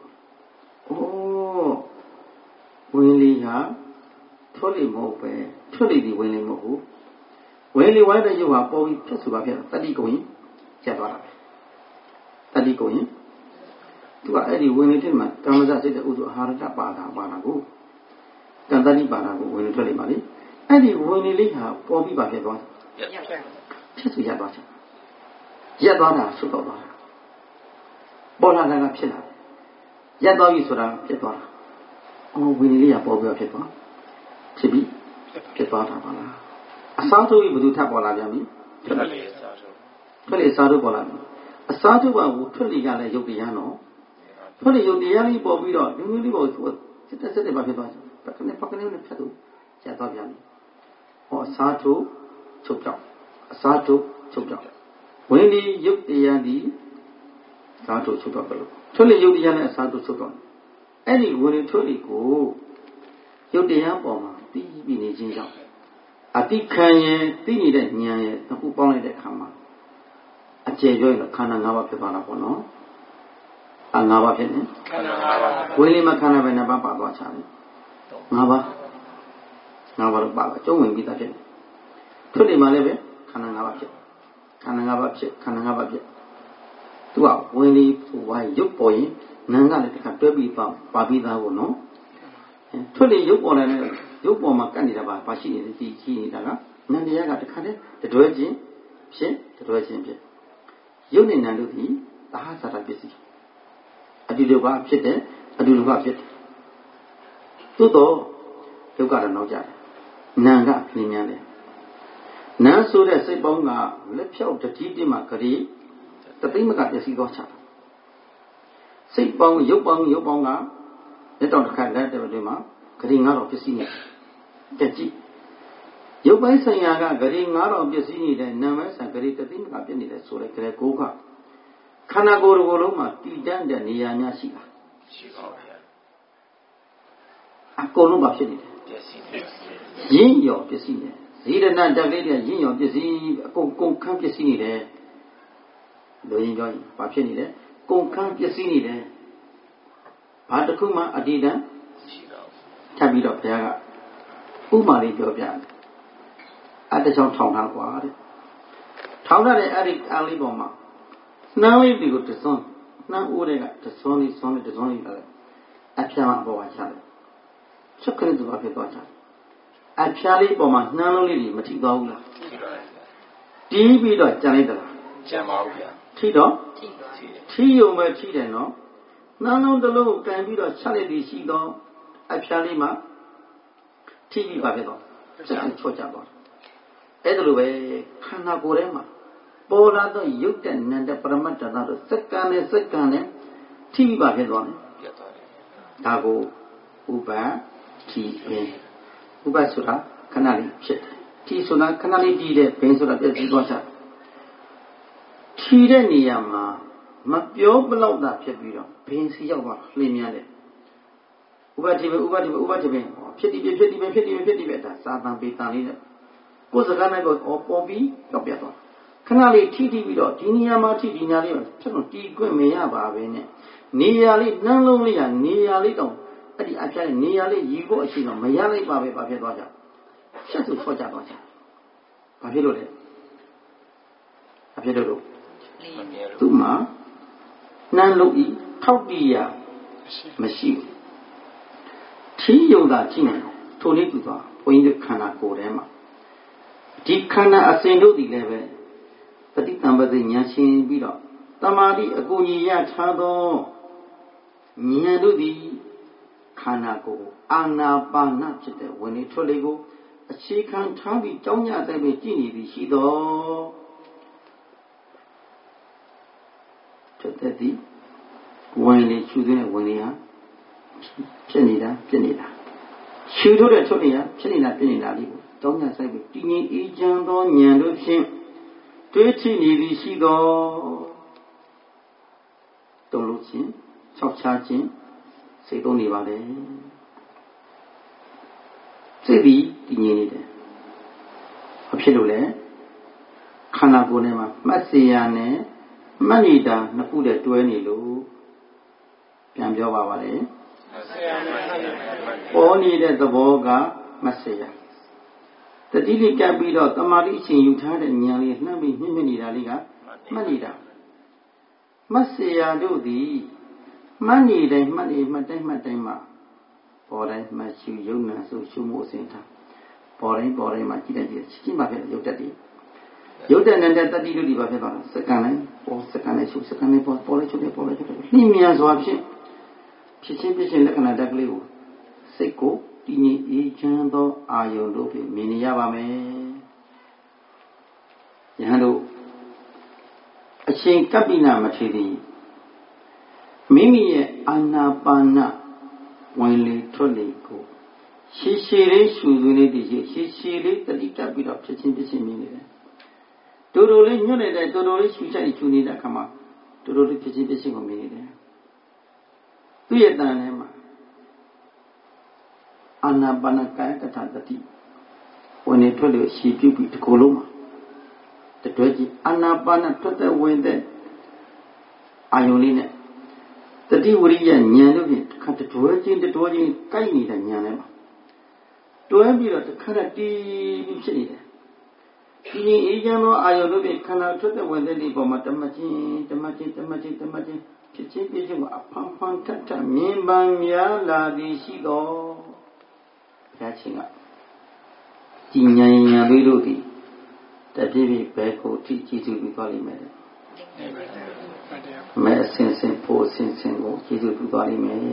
ဝင်လေဟာထွက်လေမဟုတ်ပဲထွက်လေဒီဝင်လေမဟုတ်ဘူးဝင်လေဝိုင်းတဲ့ရုပ်ဟာပေါ်ပြီးဖြစ်ဆိုပါဖြစ်တတိကုံရင်ကျသွားတာပဲတတိကုံရင်သူကအဲ့ဒီဝင်လေတဲ့မှာကာမဇစိတ်တဲ့ဥစုအာဟာရတပါတာကိုတန်တတိပါတာကိုဝင်လေထွက်လေပါလေအဲ့ဒီဝင်လေလေးဟာပေါ်ပြီးပါဖြစ်သွားဖြစ်ဆိုရသွားချင်ရက်သွားတာဆွတ်တော့သွားတာပေါ်လာတာကဖြစ်လာရက်သွားပြီဆိုတာဖြစ်သွားတာဝိနည်းလေးကပေါ်ပြီးဖြစ်သွားဖြစ်ပြီးဖြစ်သွားတာပါလားအစားထိုးပြီးဘယ်သူထပ်ပေါ်လာပြန်ပြီထွက်လေအစားထိုးပေါ်လာပြီအစားထိုးကထွက်လေကလည်းရုပ်တရားနော်ထွက်လေရုပ်တရားလေးပေါ်ပြီးတော့ဒီလိုလေးပေါ်စစ်တဲ့ဘာဖြစ်သွားပကနဲ့နဲ့ဖြတ်လို့ကျသွားပြန်ပြီဟောအစားထိုးချုပ်ပြောက်အစားထိုးချုပ်ပြောက်ဝင်ဒီရုပ်တရားဒီအစားထိုးချုပ်ပြောက်တယ်လို့ထွက်လေရုပ်တရားနဲ့အစားထိုးချုပ်ပြောက်အဲ့ဒီဝင်ဒီထွက်လေကိုရုပ်တရားပေါ်မှာသိပြီးနေခြင်းကြောင့်အတိခံရင်သိနေတဲ့ဉာဏ်ရဲ့အခုပေါင်းလိုက်တဲ့အခါမှာအကျေပြောရင်ခန္ဓာ၅ပါးဖြစ်သွားတာပေါ့နော်၅ပါးဖြစ်နေခန္ဓာ၅ပါးဝိလိမခန္ဓာပဲနှစ်ပါးပါသွားချတယ်၅ပါးတော့ပါတော့ကျုံဝင်ပြီးသားဖြစ်တယ်ထွက်နေမှလည်းပဲခန္ဓာ၅ပါးဖြစ်ခန္ဓာ၅ပါးဖြစ်သူကဝင်လေဝါရုပ်ပေါ်ရင်နာငါလည်းတခါတွဲပြီးပါပြီးသားပေါ့နော်ထွက်လေရုပ်ပေါ်လည်းရုပ်ပေါ်မှာကပ်နေတာပါရှိနေတယ်ဒီရှိနေတာကနန္တရားကတခါတည်းတတွဲချင်းဖြစ်ရုပ်နဲ့နာတို့ဒီသဟဇာတပစ္စည်းအတူတူကဖြစ်တယ်သို့တော့ရုပ်ကတော့နောက်ကြတယ်နာကပြင်းများတယ်နာဆိုတဲ့စိတ်ပေါင်းကလက်ဖြောက်တတိတိမှာဂရီတသိမကပျက်စီးသွားချတာစိတ်ပေါင်းရုပ်ပေါင်းကလက်တော်တစ်ခါလက်တယ်တွေမှာဂရီ9000ပျက်စီးနေတက်ကြည့်ရုပ်ပိုင်းဆိုင်ရာကဂရီ9000ပျက်စီးနေတဲ့နာမဲဆိုင်ဂရီတသိမကပြည့်နေတယ်ဆိုတဲ့ဂရီ9ခခန္ဓာကိုယ်တစ်ခုလုံးမှာတည်တတ်တဲ့နေရာများရှိတာရှိပါဗျာအကုန်လုံးပါဖြစ်နေတယ်ပျက်စီးနေရင်းရောပျက်စီးနေဇီရဏတက်လေးတဲ့ရင်းရောပျက်စီးအကုန်ခန်းပျက်စီးနေတယ်လူရင်းပြောရင်ဘာဖြစ်နေလဲကုန်ခန်းပျက်စီးနေတယ်ဘာတစ်ခုမှအတ္တိတံရှိတော့ထပ်ပြီးတော့ဘုရားကဥမာလေးပြောပြတယ်အတ္တချောင်းထောင်ထားกว่าတဲ့ထောင်ထားတဲ့အဲ့ဒီအားလေးပေါ်မှာနှမ်းလေးတွေကိုတစွန်းနှမ်းဦးတွေကတစွန်းလေးလည်းအဖျားမှာပေါ်ပါချတယ်ချက်ခဏသူဘာဖြစ်သွားချတယ်အဖျားလေးပေါ်မှာနှမ်းလုံးလေးတွေမထိသွားဘူးလားတီးပြီးတော့ကြံလိုက်သလားကြံပါဘူးဗျာထိတော့ထိရုံပဲထိတယ်နော်နှမ်းလုံးတစ်လုံးကိုကန်ပြီးတော့ချက်လိုက်ပြီးရှိတော့အဖျားလေးမှာထိပြီးပါဖြစ်တော့စက်ချော့ကြသွားအဲ့ဒါလိုပဲခန္ဓာကိုယ်ထဲမှာပေါ်လာတော့ရုပ်တဲ့နံတဲ့ပရမတ္တသာတို့စက္ကန့်နဲ့ထိပြီးပါဖြစ်သွားတယ်ဒါကိုဥပတိပင်ဥပဆိုတာခဏလေးဖြစ်ထိဆိုတာခဏလေးတည်တဲ့ဘင်းဆိုတာပြည့်စည်သွားချထီတဲ့နေရာမှာမပြောဘလောက်သာဖြစ်ပြီးတော့ဘင်းစီရောက်သွားလှင်းများတယ်ဥပတိပင်ဖြစ်တည်ပဲဒါစာတန်ပေတန်လေးနဲ့ကိုယ်စကားနဲ့ကိုပေါ်ပြီးတော့ပြတ်သွားခဏလေးထိပြီးတော့ဒီနေရာမှာထိဒီနေရာလေးမှာဖြစ်လို့တီးခွင့်မရပါပဲနဲ့နေရာလေးနှမ်းလုံးလေးကနေရာလေးတောင်အဲ့ဒီအပြားနဲ့နေရာလေးရီဖို့အရှိတော့မရလိုက်ပါပဲဘာဖြစ်သွားကြဆက်သူဆော့ကြသွားကြဘာဖြစ်လို့လဲဘာဖြစ်လို့သူ့မှာနှမ်းလုံးဤထောက်တီးရမရှိဘူးထီးယုံတာကြည့်နေထိုလေးတူသွားဘုန်းကြီးခန္ဓာကိုယ်ထဲမှာဒီခန္ဓာအစဉ်တို့ဒီလည်းပဲပฏิတံပတိဉာဏ်ရှင်ပြီးတော့တမာတိအကူကြီးရထားသောဉာဏ်တို့သည်ခန္ဓာကိုယ်အာနာပါနဖြစ်တဲ့ဝင်လေထွက်လေကိုအခြေခံထားပြီးကြောင်းညတဲ့ပဲကြည်နေသည်ရှိတော်တဲ့ဒီဝင်လေချူတဲ့ဝင်လေဟာဖြစ်နေတာရှူထုတ်တဲ့ထွက်လေဟာဖြစ်နေတာလေးကိုကြောင်းညဆိုင်ပြီးတည်ငြိမ်အေးချမ်းသောဉာဏ်တို့ဖြင့်တွေးထိနေသည်ရှိတော်တုံလို့ချင်း၆ချခြင်းစိတ်သုံးနေပါလေစိတ်ပြီးတည်ငြိမ်နေတယ်ဘာဖြစ်လို့လဲခန္ဓာကိုယ်ထဲမှာမှတ်စေရနဲ့မှတ်နေတာနှစ်ခုတည်းတွဲနေလို့ပြန်ပြောပါလေပေါ်နေတဲ့သဘောကမှတ်စေရတတိလိကပ်ပြီးတော့တမာတိအချိန်ယူထားတဲ့ဉာဏ်လေးနှံ့ပြီးမြင့်နေတာလေးကမှတ်နေတာမှတ်စေရတို့သည်မှတ်နေတိုင်းမှတ်တိုင်းမှာပေါ်တိုင်းမှရှုယုံနာဆိုရှုမှုအစဉ်ထားပေါ်တိုင်းမှာကြည့်တယ်ရှိမှဖြစ်ရုပ်တက်တယ်ရုပ်တက်နေတဲ့တတိတို့ဒီပါဖြစ်သွားတာစက္ကန့်တိုင်းပေါ်စက္ကန့်တိုင်းရှုစက္ကန့်တိုင်းပေါ်လိုက်ချုပ်နှိမ့်မြန်စွာဖြစ်ချင်းလက္ခဏာတက်ကလေးကိုစိတ်ကိုတည်ငြိမ်အေးချမ်းသောအာယုန်တို့ဖြင့်မြင်နေရပါမယ်ယဟန်တို့အချိန်ကပ္ပိနမထေသည်မိမိရဲ့အာနာပါနဝဝင်လေထွက်လေကိုရှည်ရှည်လေးရှူသွင်းလေးတည်ရှည်ရှည်လေးတတိကပ်ပြီးတော့ဖြစ်ချင်းမြင်နေတယ်တူတူလေးညွတ်နေတဲ့တူတူလေးရှူချိုက်ရှူနေတဲ့အခါမှာတူတူလေးဖြစ်ချင်းကိုမြင်နေတယ်သူ့ရဲ့တန်ထဲမှာအာနာပါနကာယကထတတိဝင်နေထွက်လို့ရှည်ပြုတ်ပြီးတစ်ခုလုံးမှာတွဲကြည့်အာနာပါနထွက်တဲ့ဝင်တဲ့အာယုန်လေးနဲ့တတိဝရိယဉာဏ်တို့ဖြင့်တစ်ခါတွဲချင်းကိုက်နေတဲ့ဉာဏ်နဲ့မှာတွဲပြီးတော့တစ်ခါတည်ပြီးဖြစ်နေတယ်ဒီအေးချမ်းသောအာယုန်တို့ဖြင့်ခန္ဓာထွက်တဲ့ဝင်တဲ့ဒီပေါ်မှာတမချင်းဖြစ်ချင်းကိုအဖန်ဖန်ထပ်မြင်ပန်းများလာသည်ရှိတော်ဘုရားရှင်ကကြည်ဉာဏ်လေးတို့သည်တပြည့်ပြည့်ဘယ်ကိုထိကြည့်သူပြီးသွားလိမ့်မယ်မဲအစဉ်ဖို့အစဉ်ကိုကြည့်သူပြီးသွားလိမ့်မယ်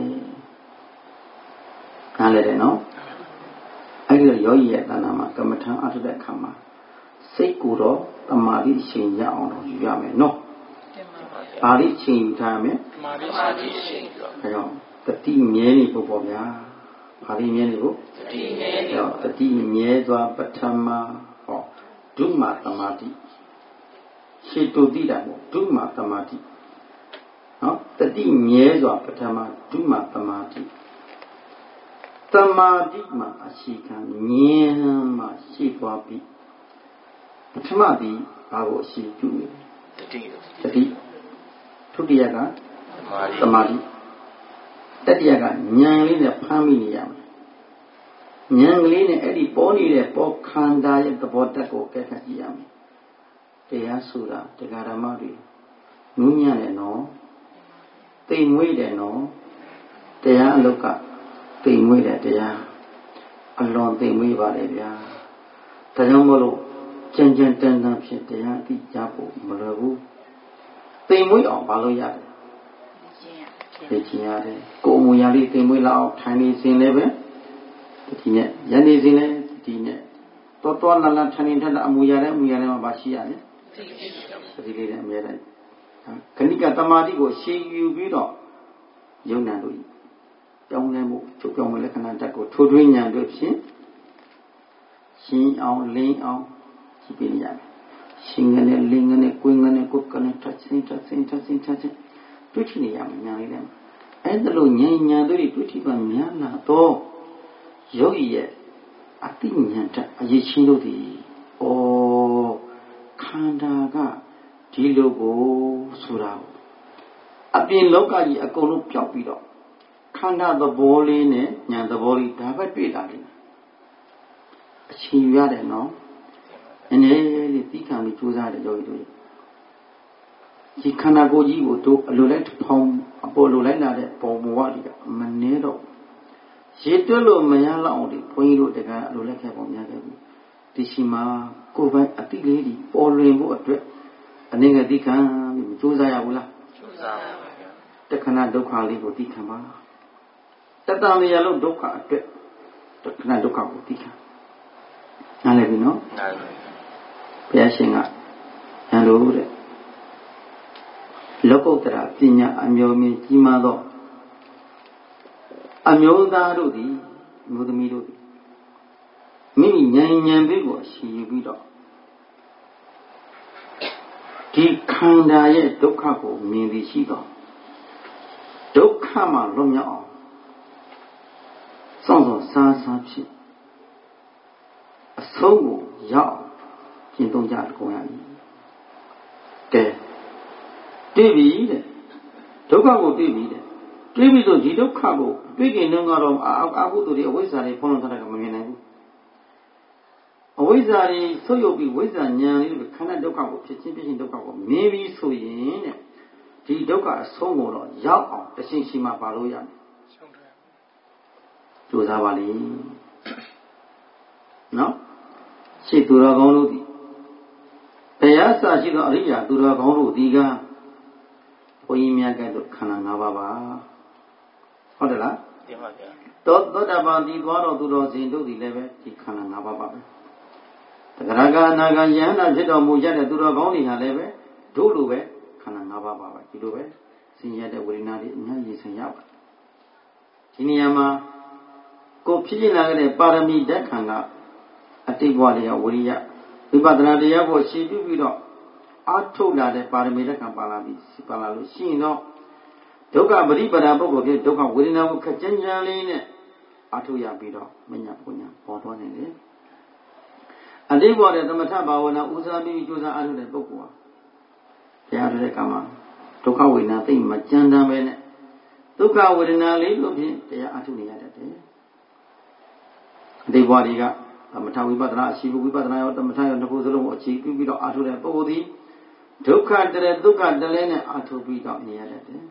နားလည်တယ်နော်အဲ့ဒီယောဂီရဲ့တဏ္ဍာမှာကမ္မထံအထုတဲ့အခါမှာစိတ်ကိုတော့တမာတိအချိန်ရအောင်တော့ယူရမယ်နော်ပါဠိအချိန်ယူထားမယ်တမာတိအချိန်ယူရမယ်အဲတော့တတိမြဲနေဖို့ပေါ့ဗျာပါဠိမြဲနေဖို့တတိမြဲနေတော့တတိမြဲစွာပထမဟောဒုမသမာတိရှိတုတိတာပေါ့ဒုမသမာတိနော်တတိမြဲစွာပထမဒုမသမာတိသမာတိမှာအရှိခံဉာဏ်မှာရှိသွားပြီပထမဒီဘာကိုအရှိပြုလဲတတိဒုတိယကသမာဓိတတိယကဉာဏ်လေးနဲ့ဖမ်းမိနေရမယ်ဉာဏ်ကလေးနဲ့အဲ့ဒီပေါ်နေတဲ့ပေါ်ခန္ဓာရဲ့သဘောတက်ကိုအကဲခတ်ကြည့်ရမယ်တရားဆိုတာတရားဓမ္မတွေနူးညံ့တယ်နော်သိမ်မွေ့တယ်နော်တရားအလုတ်ကသိမ်မွေ့တယ်တရားအလွန်သိမ်မွေ့ပါလေဗျာဒါကြောင့်မို့လို့ကြံတန်းဖြစ်တရားအသိကြဖို့မလွယ်ဘူးသိမ်မွေ့အောင်မလုပ်ရတယ်သိချင်ရတယ်ကိုယ်မူရလေးသိမ်မွေ့လောက်ထိုင်နေစဉ်လည်းပဲဒီနဲ့ရနေစဉ်လည်းဒီနဲ့တော်လထိုင်နေတဲ့အမူအရာမှာပါရှိရတယ်ဒီလေးနဲ့အမြဲတမ်းခဏိကတမာတိကိုရှည်ယူပြီးတော့ယုံနာလို့ပြောင်းလဲမှုချုပ်ပြောင်းမှုလက္ခဏာတက်ကိုထိုးထွင်းဉာဏ်တို့ဖြင့်ရှင်းအောင်လင်းအောင်ကြည့်ပြရမယ်ရှင်းကနေလင်းကနေကိုယ်ကနေကိုယ်ကနေထချင်းတွေ့ချင်နေရမယ်ဉာဏ်လေးနဲ့အဲ့ဒါလို့ဉာဏ်တို့တွေ့ထိပါများလာတော့ယောဂီရဲ့အတိဉာဏ်တက်အရေးချင်းတို့ဒီခန္ဓာကဒီလိုကိုဆိုတာအပြင်လောကကြီးအကုန်လုံးပျောက်ပြီးတော့ခန္ဓာသဘောလေးနဲ့ဉာဏ်သဘောလေးဒါပဲတွေ့လာတယ်အချိန်ရတယ်နော်အနေလေးသိခံပြီးကြိုးစားတယ်ယောဂီတို့ဒီခန္ဓာကိုယ်ကြီးကိုတို့အလိုလိုက်ဖောင်းအပေါ်လိုလိုက်လာတဲ့ပုံဘဝတွေကမနှဲတော့ရေတွက်လို့မရလောက်အောင်ဒီဘုန်းကြီးတို့တကအလိုလိုက်ခဲ့ပုံများခဲ့ဘူးဒီရှိမှာကိုယ်ပိုင်အတိလေးဒီပေါ်လွင်ဖို့အတွက်အနေနဲ့သိခံပြီးကြိုးစားရဘူးလားကြိုးစားပါဗျာတခဏဒုက္ခလေးကိုသိခံပါတတန်လျာလုံးဒုက္ခအတွက်တခဏဒုက္ခကိုသိခံနားလည်ပြီနော်နားလည်ဘုရားရှင်ကဟန်လို့တဲ့လောကုတ္တရာပညာအမျိုးမြင့်ကြီးမားသောအမျိုးသားတို့သည်မျိုးသမီးတို့သည်မိမိဉာဏ်လေးကိုအရှိယူပြီးတော့ဒီခန္ဓာရဲ့ဒုက္ခကိုမြင်သိရှိတော့ဒုက္ခမှလွတ်မြောက်အောင်စောင့်စားဖြစ်အဆုံးကိုရောက်ကျင့်သုံးကြတကုန်ရည်ကဲတွေ့ပြီတဲ့ဒုက္ခကိုတွေ့ပြီတဲ့တွေ့ပြီဆိုဒီဒုက္ခကိုတွေ့ခင်တုန်းကတော့အာဟုသူတွေအဝိဇ္ဇာတွေဖုံးလွှမ်းထားတာကမမြင်နိုင်ဘူးအဝိဇ္ဇာတွေဆုပ်ယုပ်ပြီးဝိဇ္ဇာဉာဏ်လေးကိုခန္ဓာဒုက္ခကိုဖြစ်ချင်းဒုက္ခကိုမြင်ပြီးဆိုရင်တဲ့ဒီဒုက္ခအဆုံးကိုတော့ရောက်အောင်တရှိရှိမှပါလို့ရမယ်ကြိုးစားပါလိမ့်နော်ရှေ့သူတော်ကောင်းတို့ဒီဘုရားစာရှိသောအရိယာသူတော်ကောင်းတို့ဒီကဘုန်းကြီးများကဲ့သို့ခန္ဓာ၅ပါးပါဟုတ်တယ်လားမှန်ပါဗျာသောတာပန်ဒီသွားတော်သူတော်စင်တို့ဒီလည်းပဲဒီခန္ဓာ၅ပါးပါပဲတဂရကအနာဂယန္တာဖြစ်တော်မူရတဲ့သူတော်ကောင်းတွေဟာလည်းပဲတို့လိုပဲခန္ဓာ၅ပါးပါပဲဒီလိုပဲဆင်းရဲတဲ့ဝေဒနာတွေအများကြီးဆင်ရပါဒီနေရာမှာကိုဖြစ်ဖြစ်လာတဲ့ပါရမီဓာတ်ခံကအတိတ်ဘဝတွေကဝိရိယဝိပဿနာတရားကိုရှင်းပြပြီးတော့အားထုတ်လာတဲ့ပါရမီဓာတ်ခံပါလာလို့ရှိရင်တော့ဒုက္ခပရိပဒါပုဂ္ဂိုလ်ဖြစ်ဒုက္ခဝေဒနာကိုခက်ကြမ်းကြမ်းလေးနဲ့အားထုတ်ရပြီးတော့မညာပညာပေါ်သွားနေတယ်အတိတ်ဘဝတဲ့သမထဘာဝနာဦးစားပြီးကြိုးစားအားထုတ်တဲ့ပုဂ္ဂိုလ်ဟာတရားထုတ်တဲ့ကံမှာဒုက္ခဝေဒနာသိမကြမ်းတမ်းပဲနဲ့ဒုက္ခဝေဒနာလေးလို့ဖြင့်တရားအားထုတ်နေရတတ်တယ်အတိတ်ဘဝတွေကသမထဝိပဿနာအရှိဝိပဿနာရောသမထရောနှစ်ခုစလုံးကိုအခြေပြုပြီးတော့အားထုတ်တဲ့ပုဂ္ဂိုလ်သည်ဒုက္ခတရဒုက္ခတလဲနဲ့အားထုတ်ပြီးတော့နေရတတ်တယ်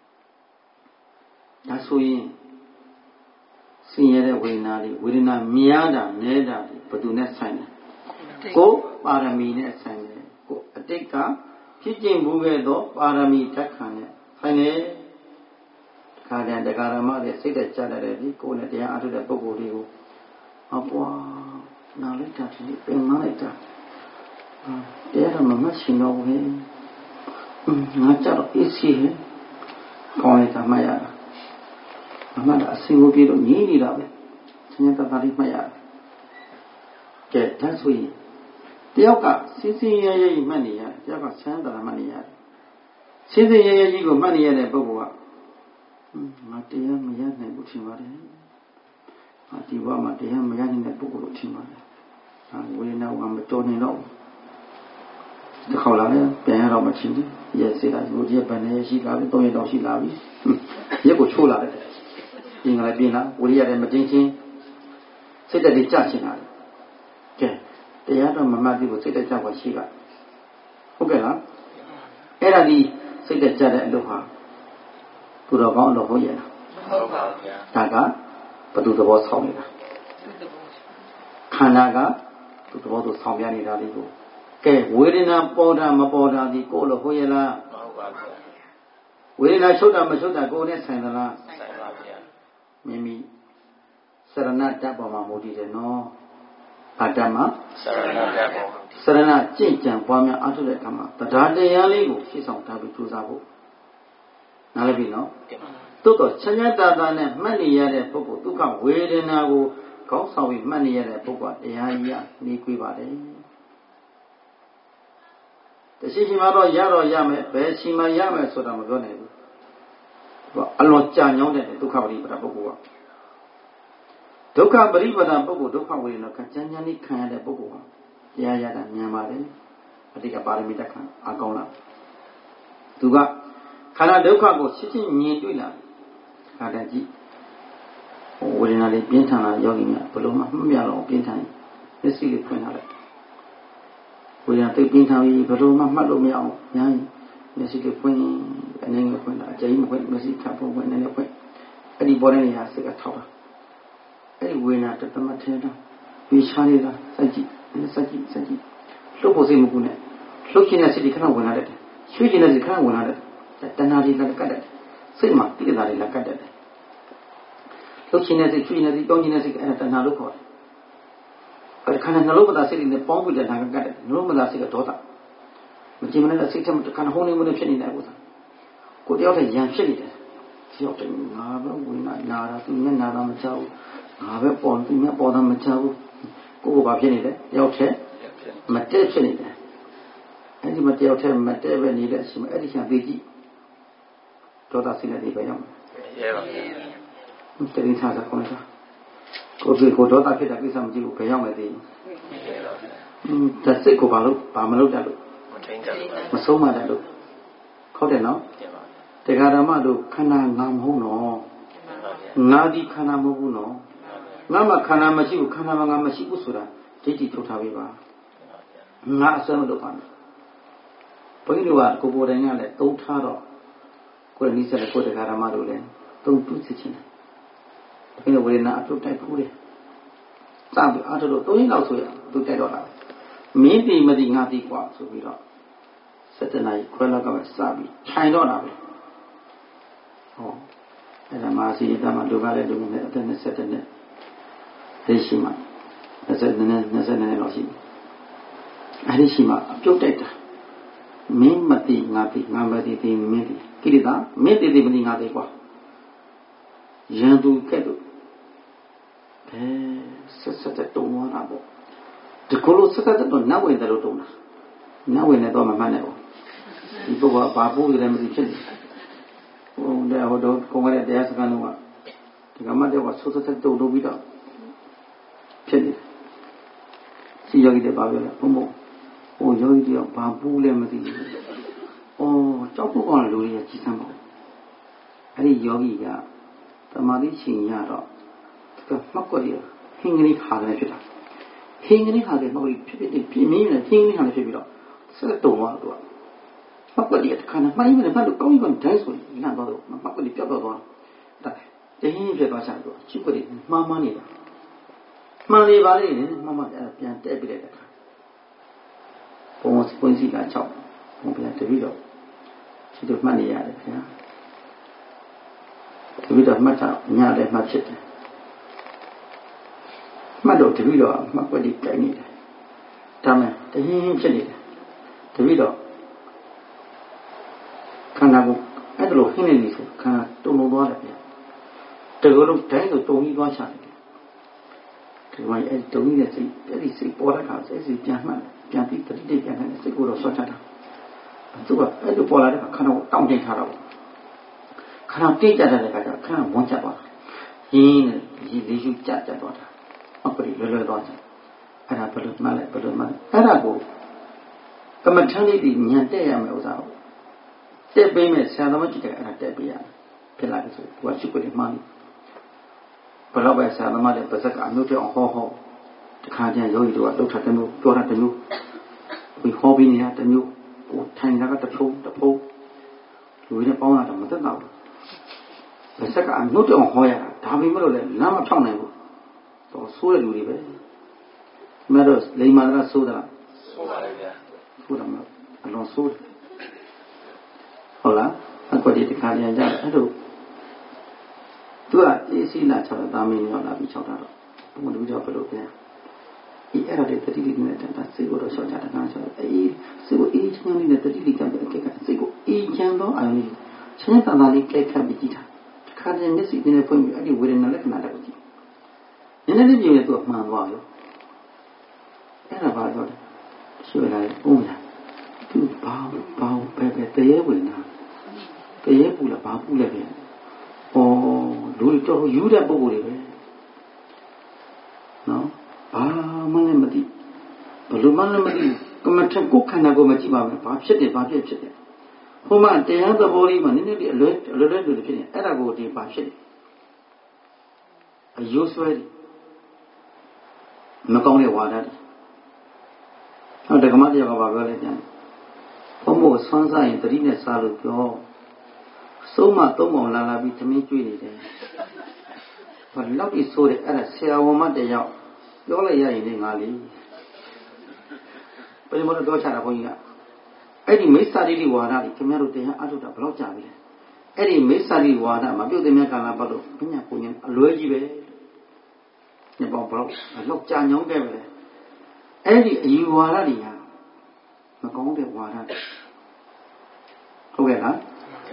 ဒါဆိုရင်ဆင်းရဲတဲ့ဝေဒနာတွေဝေဒနာများတာနည်းတာတွေဘယ်သူနဲ့ဆိုင်လဲကိုပါရမီနဲ့ဆိုင်တယ်ကိုအတိတ်ကဖြစ်ကျင်မှုခဲ့သောပါရမီဓာတ်ခံနဲ့ဆိုင်တယ်ခါတဲ့တရားဓမ္မတွေစိတ်သက်ကြတယ်ဒီကိုနဲ့တရားအားထုတ်တဲ့ပုဂ္ဂိုလ်တွေကိုအပွားနာလိုက်တာဒီပင်မလိုက်တာတရားဓမ္မမရှင်တော့ဘူးငါကြတော့အေးစီဟဲ့ကောင်းလိုက်တာမှတ်ရတာအမှန်အစင်ကိုပြေလို့ညီးနေတာပဲဆင်းရဲတတ်တာလေးမှတ်ရတယ်ကဲဒါဆိုရင်တယောက်ကစင်းစင်းရဲရဲကြီးမှတ်နေရတယ်တယောက်ကဆန်းတာမှတ်နေရတယ်စင်းစင်းရဲရဲကြီးကိုမှတ်နေရတဲ့ပုဂ္ဂိုလ်ကငါတရားမရနိုင်ဘူးထင်ပါတယ်ဒီဘဝမှာတရားမရနိုင်တဲ့ပုဂ္ဂိုလ်လို့ထင်ပါတယ်ဝေဒနာကမတော်နိုင်တော့ဒီခေါ်လာတယ်ပြန်ရတော့မထင်ဘူးရဲစေတာဒီလိုရက်ပန်နေရှိလာပြီ3ရက်တော့ရှိလာပြီရက်ကိုချိုးလာတယ်ပြင်ကလေးပြင်လာဝိရိယလည်းမတင်းချင်းစိတ်တက်တွေကြချင်လာတယ်ကဲတရားတော့မမှတ်ဘူးစိတ်တက်ကြပါရှိကဟုတ်ကဲ့လားအဲ့ဒါဒီစိတ်တက်ကြတဲ့အလုပ်ဟာသူတော်ကောင်းလို့ဟုတ်ရဲ့လားဟုတ်ပါဘူးဗျာဒါကဘယ်သူသဘောဆောင်နေတာခန္ဓာကသူသဘောသူဆောင်ပြနေတာလေးကိုကဲဝေဒနာပေါ်တာမပေါ်တာဒီကိုလို့ဟုတ်ရဲ့လားဟုတ်ပါဗျာဝေဒနာချုပ်တာမချုပ်တာကိုယ်နဲ့ဆိုင်သလားဆိုင်ပါဗျာမိမိစရဏတ္တပေါ်မှာမူတည်တယ်နော်ဘာတ္တမှာစရဏတ္တပေါ်စရဏကြင့်ကြံပွားများအားထုတ်တဲ့အခါမှာတရားတရားလေးကိုရှင်းဆောင်ထားပြီးကြိုးစားဖို့နားလည်ပြီနော်သို့တော့ချမ်းသာတာနဲ့မှတ်နေရတဲ့ပုဂ္ဂိုလ်ဒုက္ခဝေဒနာကိုခေါင်းဆောင်ပြီးမှတ်နေရတဲ့ပုဂ္ဂိုလ်တရားကြီးကနေခွေးပါတယ်တရှိရှိမှတော့ရမယ်ဘယ်ရှိမှရမယ်ဆိုတာမပြောနိုင်ဘူးအလွန်ကြာညောင်းတဲ့ဒုက္ခပရိပဒပုဂ္ဂိုလ်ကဒုက္ခပရိပဒပုဂ္ဂိုလ်ဒုက္ခဝေဒနာခံကြမ်းကြမ်းလေးခံရတဲ့ပုဂ္ဂိုလ်ဟာတရားရတာမြန်ပါတယ်အတိတ်ကပါရမီတက်ခံအကောင်းလားသူကခန္ဓာဒုက္ခကိုရှင်းရှင်းမြင်တွေ့လာခါတည်းကြည့်ဝေဒနာလေးပြင်းထန်လာယောဂီများဘယ်လိုမှမမြတော့ပြင်းထန်မျက်စိလေးဖွင့်လာလိုက်ဝေဒနာသိပြင်းထန်ပြီးဘယ်လိုမှမှတ်လို့မရအောင်ညာမျက်စိလေးဖွင့်အနေနဲ့ဖွင့်တာအကျဉ်းမဖွင့်မျက်စိခပ်ဖွင့်အနေနဲ့ဖွင့်အဲ့ဒီပေါ်တဲ့နေရာစိတ်ကထောက်တာအဲ့ဒီဝေဒနာတသမတ်ထဲတာပြီးချားနေတာစိုက်ကြည့်လှုပ်ဖို့စိတ်မကူနဲ့လှုပ်ခြင်းနဲ့စိတ်ခဏဝင်လာတယ်ရွှေ့ခြင်းနဲ့စိတ်ခဏဝင်လာတယ်တဏှာတွေကကတ်တယ်စိတ်မှာတိကျတာတွေကကတ်တယ်လှုပ်ခြင်းနဲ့စိတ်ရွှေ့ခြင်းနဲ့စိတ်တောင်းခြင်းနဲ့စိတ်အဲ့ဒါတဏှာလို့ခေါ်တယ်အဲ့ဒီခန္ဓာနှလုံးမသားစိတ်တွေနဲ့ပေါင်းပြီးတဏှာကကတ်တယ်နှလုံးမသားစိတ်ကဒေါသမကြည့်မနဲ့စိတ်ထဲမှာခန္ဓာဟုံးနေမှုနဲ့ဖြစ်နေတဲ့ဥစ္စာကိုတယောက်တည်းရံဖြစ်နေတယ်တယောက်တည်းငါပဲဝင်လာတာသူမျက်နာတော့မချဘူးငါပဲပေါ်သူမျက်ပေါ်တော့မချဘူးကိုယ်ကဘာဖြစ်နေလဲတယောက်တည်းမတည့်ဖြစ်နေတယ်အဲ့ဒီမတယောက်တည်းမတည့်ပဲနေတဲ့အချိန်မှာအဲ့ဒီချာသေးကြည့်ဒေါသစိတ်နဲ့ဒီပဲရောက်ရဲပါဘူးတတိထားတာခေါင်းစားကိုဒေါသဖြစ်တာကိစ္စမကြည့်ဘူးဘယ်ရောက်မယ်သေးဒါစိတ်ကိုဘာမလုပ်တတ်လို့မဆုံးမတတ်လို့ဟုတ်တယ်နော်တရားဓမ္မတို့ခန္ဓာငါမဟုတ်နော်ငါဒီခန္ဓာမဟုတ်ဘူးနော်ငါမှခန္ဓာမရှိဘူးခန္ဓာမှငါမရှိဘူးဆိုတာဒိဋ္ဌိထုတ်ထားပေးပါငါအစွမ်းမလုပ်ပါနဲ့ဘုန်းကြီးတို့ကကိုယ်တိုင်ကလည်းသုံးထားတော့ကိုယ်နီးစပ်တဲ့ကိုယ်တရားဓမ္မတို့လည်းသုံးတူးစစ်ချင်တယ်ဘုန်းကြီးဝေဒနာအထုတ်တိုက်ဖူးတယ်စပြီးအားထုတ်လို့၃ရက်လောက်ဆိုရသူတိုက်တော့လာမင်းတိမတိငါတိกว่าဆိုပြီးတော့7နာရီခွဲလောက်ကပဲစပြီးထိုင်တော့တာပဲဟောအဲ့ဒါမှစီတမလူကလည်းလူနဲ့အသက်20နဲ့သိရှိမှ20နဲ့လောက်ရှိအဲ့ဒီရှိမှအပြုတ်တိုက်တာမင်းမတိငါတိငါမတိတိမင်းတိကိရိတာမင်းတိတိမတိငါတိกว่าရန်သူကဲ့သို့ဆက်တုံသွားတာပေါ့ဒီကိုလိုဆက်တော့နတ်ဝင်တယ်လို့တုံတာနတ်ဝင်နေတော့မမှန်နဲ့ပေါ့ဒီပုဂ္ဂိုလ်ကဘာပိုးရတယ်မသိဖြစ်နေဟိုတော့ကိုယ်ကတရားစကားလုံးကဒီကမှတော့ဆက်တုံလို့ပြီးတော့ဖြစ်နေစီယောဂီတွေပါပြောတယ်ဘုံဟိုယောဂီတွေကဘာပိုးလဲမသိဘူးကြောက်ဖို့ကောင်းတဲ့လူတွေကြီးစမ်းပါအဲ့ဒီယောဂီကသမာဓိရှင်ရတော့သူကမှတ်ကွက်ရဟင်းကလေးခါတယ်ဖြစ်တာဟင်းကလေးခါတယ်မဟုတ်ဘူးဖြစ်ပြင်းနေဟင်းကလေးခါတယ်ဖြစ်ပြီးတော့ဆက်တုံသွားတော့မှတ်ကွက်ရခါနဲ့မှိုင်းမနဲ့မှတ်လို့ကောင်းပြီးတိုင်းဆိုလန့်သွားတော့မှတ်ကွက်ပြတ်သွားဒါတဟင်းပြတ်သွားချတော့ချစ်ကွက်မှားနေတာမှန်လေပါလေမှအဲ့ပြန်တက်ပြလိုက်တဲ့ခါဘုံစပွင့်စီလာ6ဘုံပြန်တပြီးတော့ဒီလိုမှတ်နေရတယ်ခင်ဗျာတပြီးတော့မှတ်တာညလည်းမှတ်ဖြစ်တယ်မှတ်တော့တပြီးတော့မှတ်ွက်ဒီကြိုင်နေတယ်ဒါမှတဟင်းဖြစ်နေတယ်တပြီးတော့ခန္ဓာကိုအဲ့ဒါလိုဟင်းနေပြီဆိုခန္ဓာတုံလုံးသွားတယ်ဗျာတကယ်လို့တိုင်းဆိုတုံပြီးသွားချတယ်ဒီမှာအဲ့တုံကြီးတဲ့စိတ်အဲ့ဒီစိတ်ပေါ်တဲ့အခါစိတ်ပြန်မှတ်ပြန်ပြီးတတိတိပြန်တဲ့စိတ်ကိုတော့ဆွတ်ချတာသူကအဲ့လိုပေါ်လာတဲ့ခန္ဓာကိုတောင့်တင်ထားတာပေါ့ခန္ဓာတိတ်ကြတဲ့အခါကျခန္ဓာဝန်ချသွားတာရင်းနဲ့ရည်လေးယူကြသွားတာအပရိလွယ်သွားတယ်အဲ့ဒါဘယ်လိုမှလဲအဲ့ဒါကိုကမ္မထန်လေးဒီညံတက်ရမယ်ဥစ္စာကိုတက်ပေးမယ်ဆရာသမားကြည့်တယ်အဲ့ဒါတက်ပေးရတယ်ဖြစ်လာပြီဆိုသူကရှုပ်ကြည့်မှန်းဘယ်တော့ပဲဆရာသမားလည်းပါဇက်ကအမျိုးတောင်ဟောတခါကျရင်ယောဂီတို့ကလှုပ်ထားတယ်မျိုးပြောတာတမျိုးဒီဟောပြီးနေတာတမျိုးဟိုထိုင်တာကတဖုံလူတွေပေါင်းတာတော့မသက်တော့ဘူးပါဇက်ကအမျိုးတောင်ဟောရတာဒါပေမဲ့လို့လည်းလမ်းမဖြောင်းနိုင်ဘူးတော့ဆိုးတဲ့လူတွေပဲမင်းတို့လိမ္မာကဆိုးတာဆိုးပါလေဗျာဆိုးတယ်မဟုတ်အလုံးဆိုးတယ်ဟုတ်လားအခုဒီတခါကျရင်ကြအဲ့လိုသူကအေးစီလာချတော့တာမင်းရောက်လာပြီးချောက်တာတော့ဘုံလူကြောက်ဘယ်လိုလဲဒီအဲ့ဒါတွေတတိတိနဲ့တန်တာစိတ်ကိုတော့ရှော့ချတာနာဆိုအေးစိတ်ကိုအေးချမ်းလေးနဲ့တတိတိကံပဲအကဲကစိတ်ကိုအေးချမ်းတော့အာရုံလေးချမ်းသာတာလေးကဲခတ်ပြီးကြည့်တာတခါကျရင်မျက်စိနဲ့ဖွင့်ပြီးအဲ့ဒီဝေဒနာလက္ခဏာတွေကိုကြည့်နည်းနည်းလေးပြင်ရင်သူကမှန်သွားရောအဲ့ဒါဘာလို့လဲဆွေလာဦးမလားသူဘာပဲတရေဝင်တာတရေပူလားဘာပူလဲပဲလူတော်ယူတဲ့ပုံကိုယ်တွေပဲနော်ဘာမှလည်းမသိဘယ်လိုမှလည်းမသိကမ္မထကိုခန္ဓာကိုမကြည့်ပါဘူးဘာဖြစ်တယ်ဟိုမှာတရားသဘောလေးမှာနည်းနည်းလေးအလွယ်ဖြစ်နေအဲ့ဒါကိုဒီဘာဖြစ်တယ်အယုဆွဲတယ်မကောင်းတဲ့ဝါဒတွေဟုတ်တယ်ကမ္မတရားကဘာပြောလဲပြန်ဘုံမို့ဆွမ်းစားရင်တတိနဲ့စားလို့ပြောဆုံးမသုံးပုံလာပြီးသမင်းကျွေးနေတယ်ဘာလောက်ပြီးဆိုတယ်အဲ့ဒါဆရာဝန်မတယောက်ပြောလိုက်ရရင်လည်းငါလေးဘယ်မှာတော့ချတာဘုန်းကြီးကအဲ့ဒီမိစ္ဆာတိဝါဒတွေခင်ဗျားတို့တရားအထုတ်တာဘယ်လောက်ကြာပြီလဲအဲ့ဒီမိစ္ဆာတိဝါဒမပြုတ်တဲ့မြတ်ကာလပတ်လို့ဘုညာကိုရင်အလွဲကြီးပဲညပေါင်းဘယ်လောက်ကြာညောင်းခဲ့ပဲလဲအဲ့ဒီအယူဝါဒတွေဟာမကောင်းတဲ့ဝါဒဟုတ်ကဲ့လား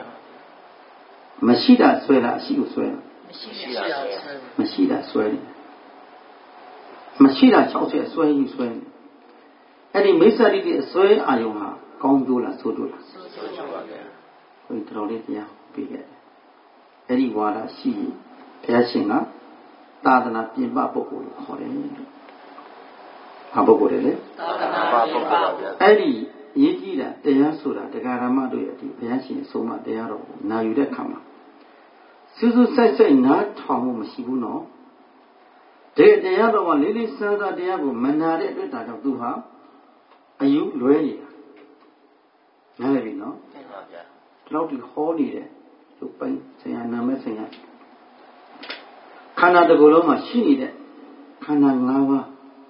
မရှိတာဆွဲတာအရှိကိုဆွဲတာမရှိတာဆွဲတယ်မရှိတာ60ဆွဲယူဆွဲတယ်အဲ့ဒီမိစ္ဆာတိအဆွဲအာယုံဟာကောင်းကျိုးလားဆိုးကျိုးလားဆိုးကျိုးပါဗျာဘုရားတော်လေးတရားပြီးခဲ့တယ်အဲ့ဒီဝါဒရှိရင်ဘုရားရှင်ကသာသနာပြင်ပပုဂ္ဂိုလ်လို့ခေါ်တယ်ဘာပုဂ္ဂိုလ်လဲသာသနာပြင်ပပုဂ္ဂိုလ်အဲ့ဒီအရေးကြီးတာတရားဆိုတာတရားဓမ္မတို့ရဲ့ဒီဘုရားရှင်အဆုံးအမတရားတော်ကိုနာယူတဲ့ခါမှာစူးစူးဆိုင်ဆိုင်နားထောင်မှုမရှိဘူးနော်တရားတော်ကလေးလေးစားစားတရားကိုမနာတဲ့အတွက်ဒါကြောင့်သူဟာအယူလွဲနေတာနားလည်ပြီနော်မှန်ပါဗျာဒီလောက်ဒီဟောနေတယ်သူပိုင်ဆရာနာမည်ဆရာခန္ဓာတစ်ခုလုံးမှာရှိနေတဲ့ခန္ဓာ၅ပါး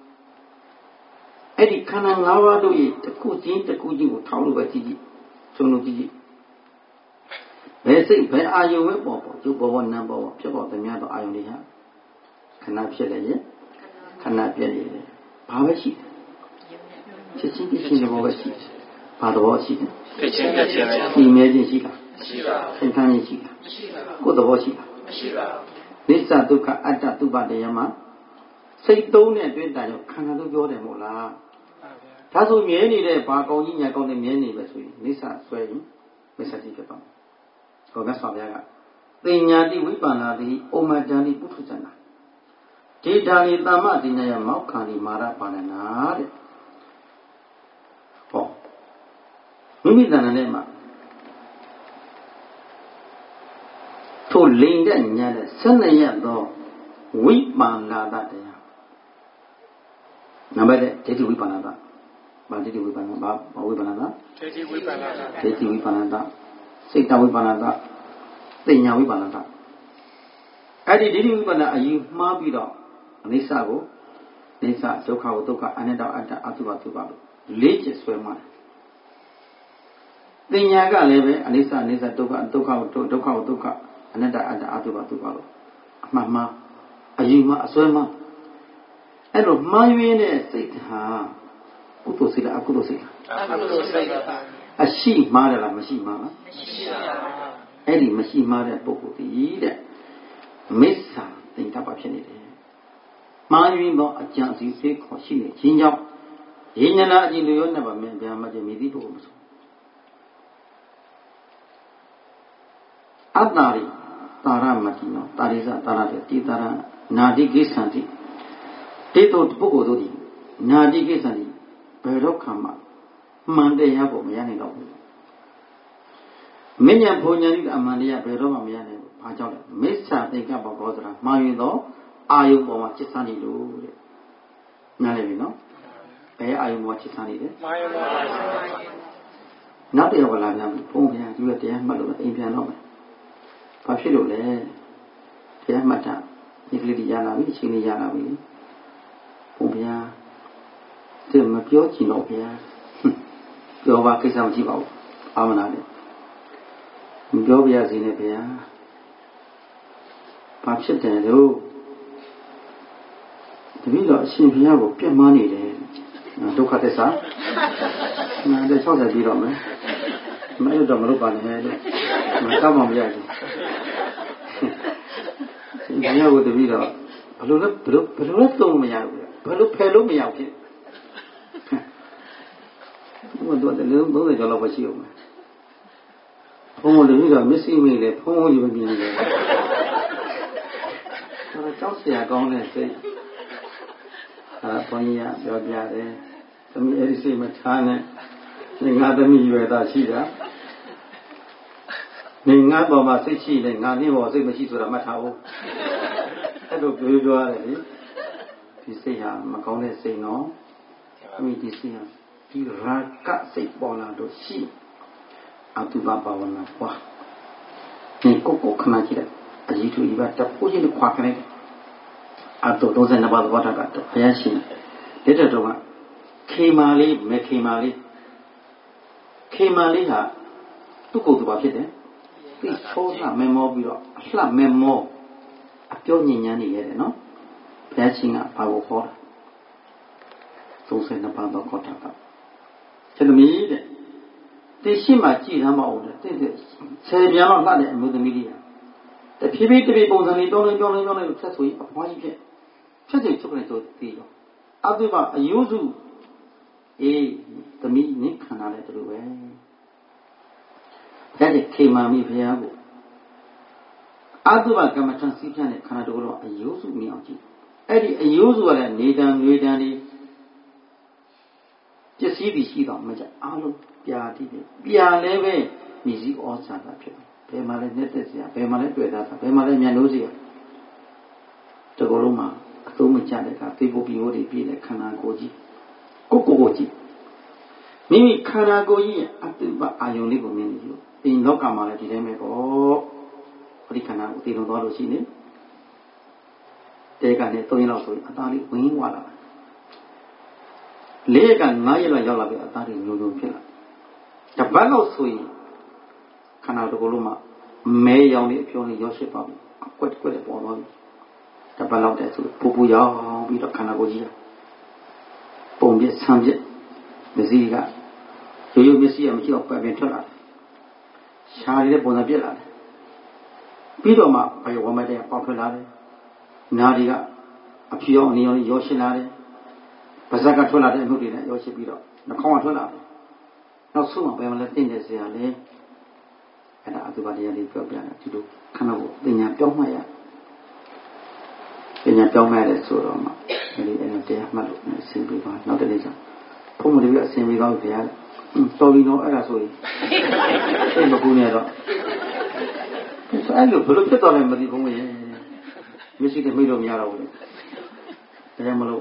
အဲ့ဒီခန္ဓာ၅ပါးတို့ရဲ့တစ်ခုချင်းကိုထောက်လို့ပဲကြည့်သုံးလို့ကြည့်ဘယ်စိတ်ဘယ်အာယုံပဲပေါ်သူဘောနံပေါ်ဖြစ်ပေါ်တဲ့များတော့အာယုံတွေဟာခဏဖြစ်လည်းရင်ခဏပြည့်နေတယ်ဘာပဲရှိတယ်ချက်ချင်းတဲ့ဘောပဲရှိတယ်ဘာတော့ရှိတယ်ချက်ချင်းပဲဒီမြဲချင်းရှိတာမရှိပါဘူးသင်္ခါရရှိတာမရှိပါဘူးကိုယ်သဘောရှိတာမရှိပါဘူးနိစ္စဒုက္ခအတ္တသုဘတရားမှာစိတ်သုံးတဲ့အတွင်းတိုင်ရောခန္ဓာတို့ပြောတယ်မို့လားဒါဆိုမြဲနေတဲ့ဘာကောင်းကြီးညာကောင်းနဲ့မြဲနေပဲဆိုရင်နိစ္စဆွဲရင်မစ္စတိဖြစ်သွားမယ်ဟောမြတ်စွာဘုရားကသိညာတိဝိပန္နာတိဩမတန်တိပုထုဇဏဒေတာနိသမ္မတိညာယမောက္ခာနိမာရပါဏနာတဲ့ဟောမိမိတဏ္ဍာနဲ့မှာထိုလိန်တဲ့ညာတဲ့12ရက်သောဝိပန္နာတတရားနံပါတ်1ဒိဋ္ဌိဝိပန္နာတဘာဒိဋ္ဌိဝိပန္နာဘာဝိပန္နာတဒိဋ္ဌိဝိပန္နာတဒိဋ္ဌိဝိပန္နာတစိတ်တဝိပန္နာတသိညာဝိပန္နာတအဲ့ဒီဒိဋ္ဌိဝိပန္နာအယူမှားပြီးတော့အနိစ္စကိုနိစ္စဒုက္ခကိုဒုက္ခအနတ္တအတ္တအတုပသုဘလို့လေးချက်ဆွဲမှားသိညာကလည်းပဲအနိစ္စအနိစ္စဒုက္ခဒုက္ခကိုဒုက္ခကိုဒုက္ခအနတ္တအတ္တအတုပသုဘလို့အမှန်မှားအယူမှားအစွဲမှားအဲ့လိုမှားယွင်းတဲ့စိတ်ဟာကုသိုလ်စိတ်လားအကုသိုလ်စိတ်လားအကုသိုလ်စိတ်ပါအရှိမှားတယ်လားမရှိမှားလားမရှိပါဘူးအဲ့ဒီမရှိမှားတဲ့ပုဂ္ဂိုလ်ဒီတဲ့မစ္ဆာသင်္ကပ္ပဖြစ်နေတယ်မှားယွင်းသောအကြံစီစိတ်ခေါ်ရှိနေခြင်းကြောင့်ယဉ်ညနာအကျင့်တွေရောနဲ့ပါမြန်ပြန်မှကျမြည်သည့်ပုဂ္ဂိုလ်မဆိုအတ္တရိတာရမတိနောတာရိဇတာရတဲ့တိတာရနာတိကိသံတိတေတုပုဂ္ဂိုလ်တို့ဒီနာတိကိသံတိဘယ်တော့မှမှန်တရားကိုမရနိုင်တော့ဘူးမဉ္ဇဉ်ဘုံညာတိအမှန်တရားဘယ်တော့မှမရနိုင်ဘူးဘာကြောင့်လဲမစ္ဆာသင်္ကပ္ပဘောဆိုတာမှားယွင်းသောအာယုပေါ်မှာจิตဆန်းနေလို့တဲ့နားလည်ပြီနော်ဘယ်အာယုပေါ်မှာจิตဆန်းနေလဲမှားယွင်းပါနောက်တရားကလာပြန်ပြီဘုံပြန်ဒီကတရားမှတ်လို့အိမ်ပြန်တော့မယ်ဘာဖြစ်လို့လဲတရားမှတ်တာဒီကလေးရလာပြီအချိန်လေးရလာပြီဘုံပြန်ဒီမပြောချင်တော့ဗျာပြောပါကိစ္စမရှိပါဘူးအာမနာနဲ့မပြောပြရစီနဲ့ဗျာဘာဖြစ်တယ်လို့တပည့်တော်အရှင်ဘုရားကိုပြတ်မှားနေတယ်ဒုက္ခသစ္စာနာတဲ့60ပြီးတော့မယ်မအဲ့တော့မလုပ်ပါနဲ့လို့မတောက်မှမရဘူးဘုရားကိုတပည့်တော်ဘယ်လိုလဲသုံးမရဘူးဘယ်လိုဖယ်လို့မရဘူးဘုရားတို့လည်း30ကျော်လောက်ပဲရှိအောင်မယ်ဘုံလူကြီးကမစ္စည်းမေးလေဖုံးယူမမြင်နေတယ်ဒါကြောက်เสียကောင်းတဲ့စိတ်ဘုန်းကြီးကပြောပြတယ်သမီးအဲ့ဒီစိတ်မထားနဲ့ငါသမီးရွယ်သားရှိတာငါပေါ်မှာစိတ်ရှိတယ်ငါနည်းပေါ်စိတ်မရှိဆိုတာမှတ်ထားဖို့အဲ့လိုပြောရတယ်လေဒီစိတ်ဟာမကောင်းတဲ့စိတ်နော်အမိဒီစိတ်ဟာဒီရာကစိတ်ပေါ်လာလို့ရှိအတုပဘာဝနာပွားဒီကိုခဏကြည့်အကြီးသူကြီးကတပူးကြီးခွာခနေတယ်အတု32ပါးသောတာကတော့ဘုရားရှင်လက်တော်ကခေမာလေးမခေမာလေးဟာသူ့ကိုယ်သူပါဖြစ်တယ်ပြီးဆိုးတာမမောပြီးတော့အလှမမောအပြောညဉ့်ညမ်းနေရတယ်နော်ဘုရားရှင်ကဘာကိုခေါ်တာ32ပါးသောတာကချက်သမီးတဲ့ဒီရှိမှကြည်သမ်းမအောင်တဲ့10ပြန်တော့လှတဲ့အမျိုးသမီးလေးတဖြည်းဖြည်းပုံစံလေးပြောင်းလဲဆက်ဆိုရင်အဖွားကြီးဖြစ်တဲ့ချုပ်ကနေတော့ပြီးတော့အတုပအယုစုသမီးနိခန္ဓာနဲ့တူပဲဒါတဲ့ခေမာမိဘုရားကိုအတုပကမ္မထံစီးပြတဲ့ခန္ဓာတော်အယုစုမြင်အောင်ကြည့်အဲ့ဒီအယုစုကလည်းနေတံတွေတံဒီပစ္စည်းတွေရှိတော့မကြအားလုံးပြာတည်တယ်ပြာလည်းပဲမြည်စည်းဩဇာတာဖြစ်တယ်ဘယ်မှာလဲနဲ့သက်စရာဘယ်မှာလဲတွေ့တာဘယ်မှာလဲမြန်လို့စရာတကောလုံးမှာအသုံးမကျတဲ့ကသေဖို့ပြီးဟိုတွေပြည့်တဲ့ခန္ဓာကိုယ်ကြီးကိုကြည့်မိမိခန္ဓာကိုယ်ကြီးရဲ့အတုပအာယုန်လေးကိုမြင်နေလို့ဒီလောကမှာလည်းဒီတိုင်းပဲပေါ့ခရိခန္ဓာကိုသိလုံးသွားလို့ရှိနေတဲကနေ3ရက်လောက်ဆိုရင်အသားလေးဝင်းဝလာတာ4ရက်က9ရက်လောက်ရောက်လာပြီအသားတွေညုံဖြစ်လာတပတ်လောက်ဆိုရင်ခန္ဓာတစ်ခုလုံးမှာမဲရောင်လေးအပြုံးလေးရောက်ရှိပါပြီအကွက်လေးပေါ်သွားပြီတပတ်လောက်တည်းဆိုပူရောင်ပြီးတော့ခန္ဓာကိုယ်ကြီးပုံပြဆံပြမစည်းကရိုးမျက်စိရမရှိတော့ပြန်ထွက်လာတယ်ရှားရတဲ့ပုံစံပြက်လာတယ်ပြီးတော့မှဘယ်ဝမတဲ့ပေါက်ထွက်လာတယ်နာရီကအဖြူရောအနေရောရှင်းလာတယ်ပါးစပ်ကထွက်လာတဲ့အမှုတွေနဲ့ရောရှင်းပြီးတော့နှာခေါင်းကထွက်လာတယ်နောက်ဆုံးမှဘယ်မှာလဲသိနေစရာလဲအဲ့ဒါအတုပါတရားလေးပြောပြတာဒီလိုခဏကိုပညာပြောင်းမှရပညာပြောင်းမှရတယ်ဆိုတော့မှဒီအဲ့တရားမှတ်လို့အစဉ်ပြီးပါနောက်တစ်နေ့ကျဘုံမတွေကအစဉ်ပြီးတော့ဗျာတော်ပြီတော့အဲ့ဒါဆိုရင်သိမကူနဲ့တော့အဲ့လိုဘယ်လိုဖြစ်သွားလဲမသိဘူးရဲ့မရှိတဲ့မိလို့မရတော့ဘူးလေဒါကြောင့်မလို့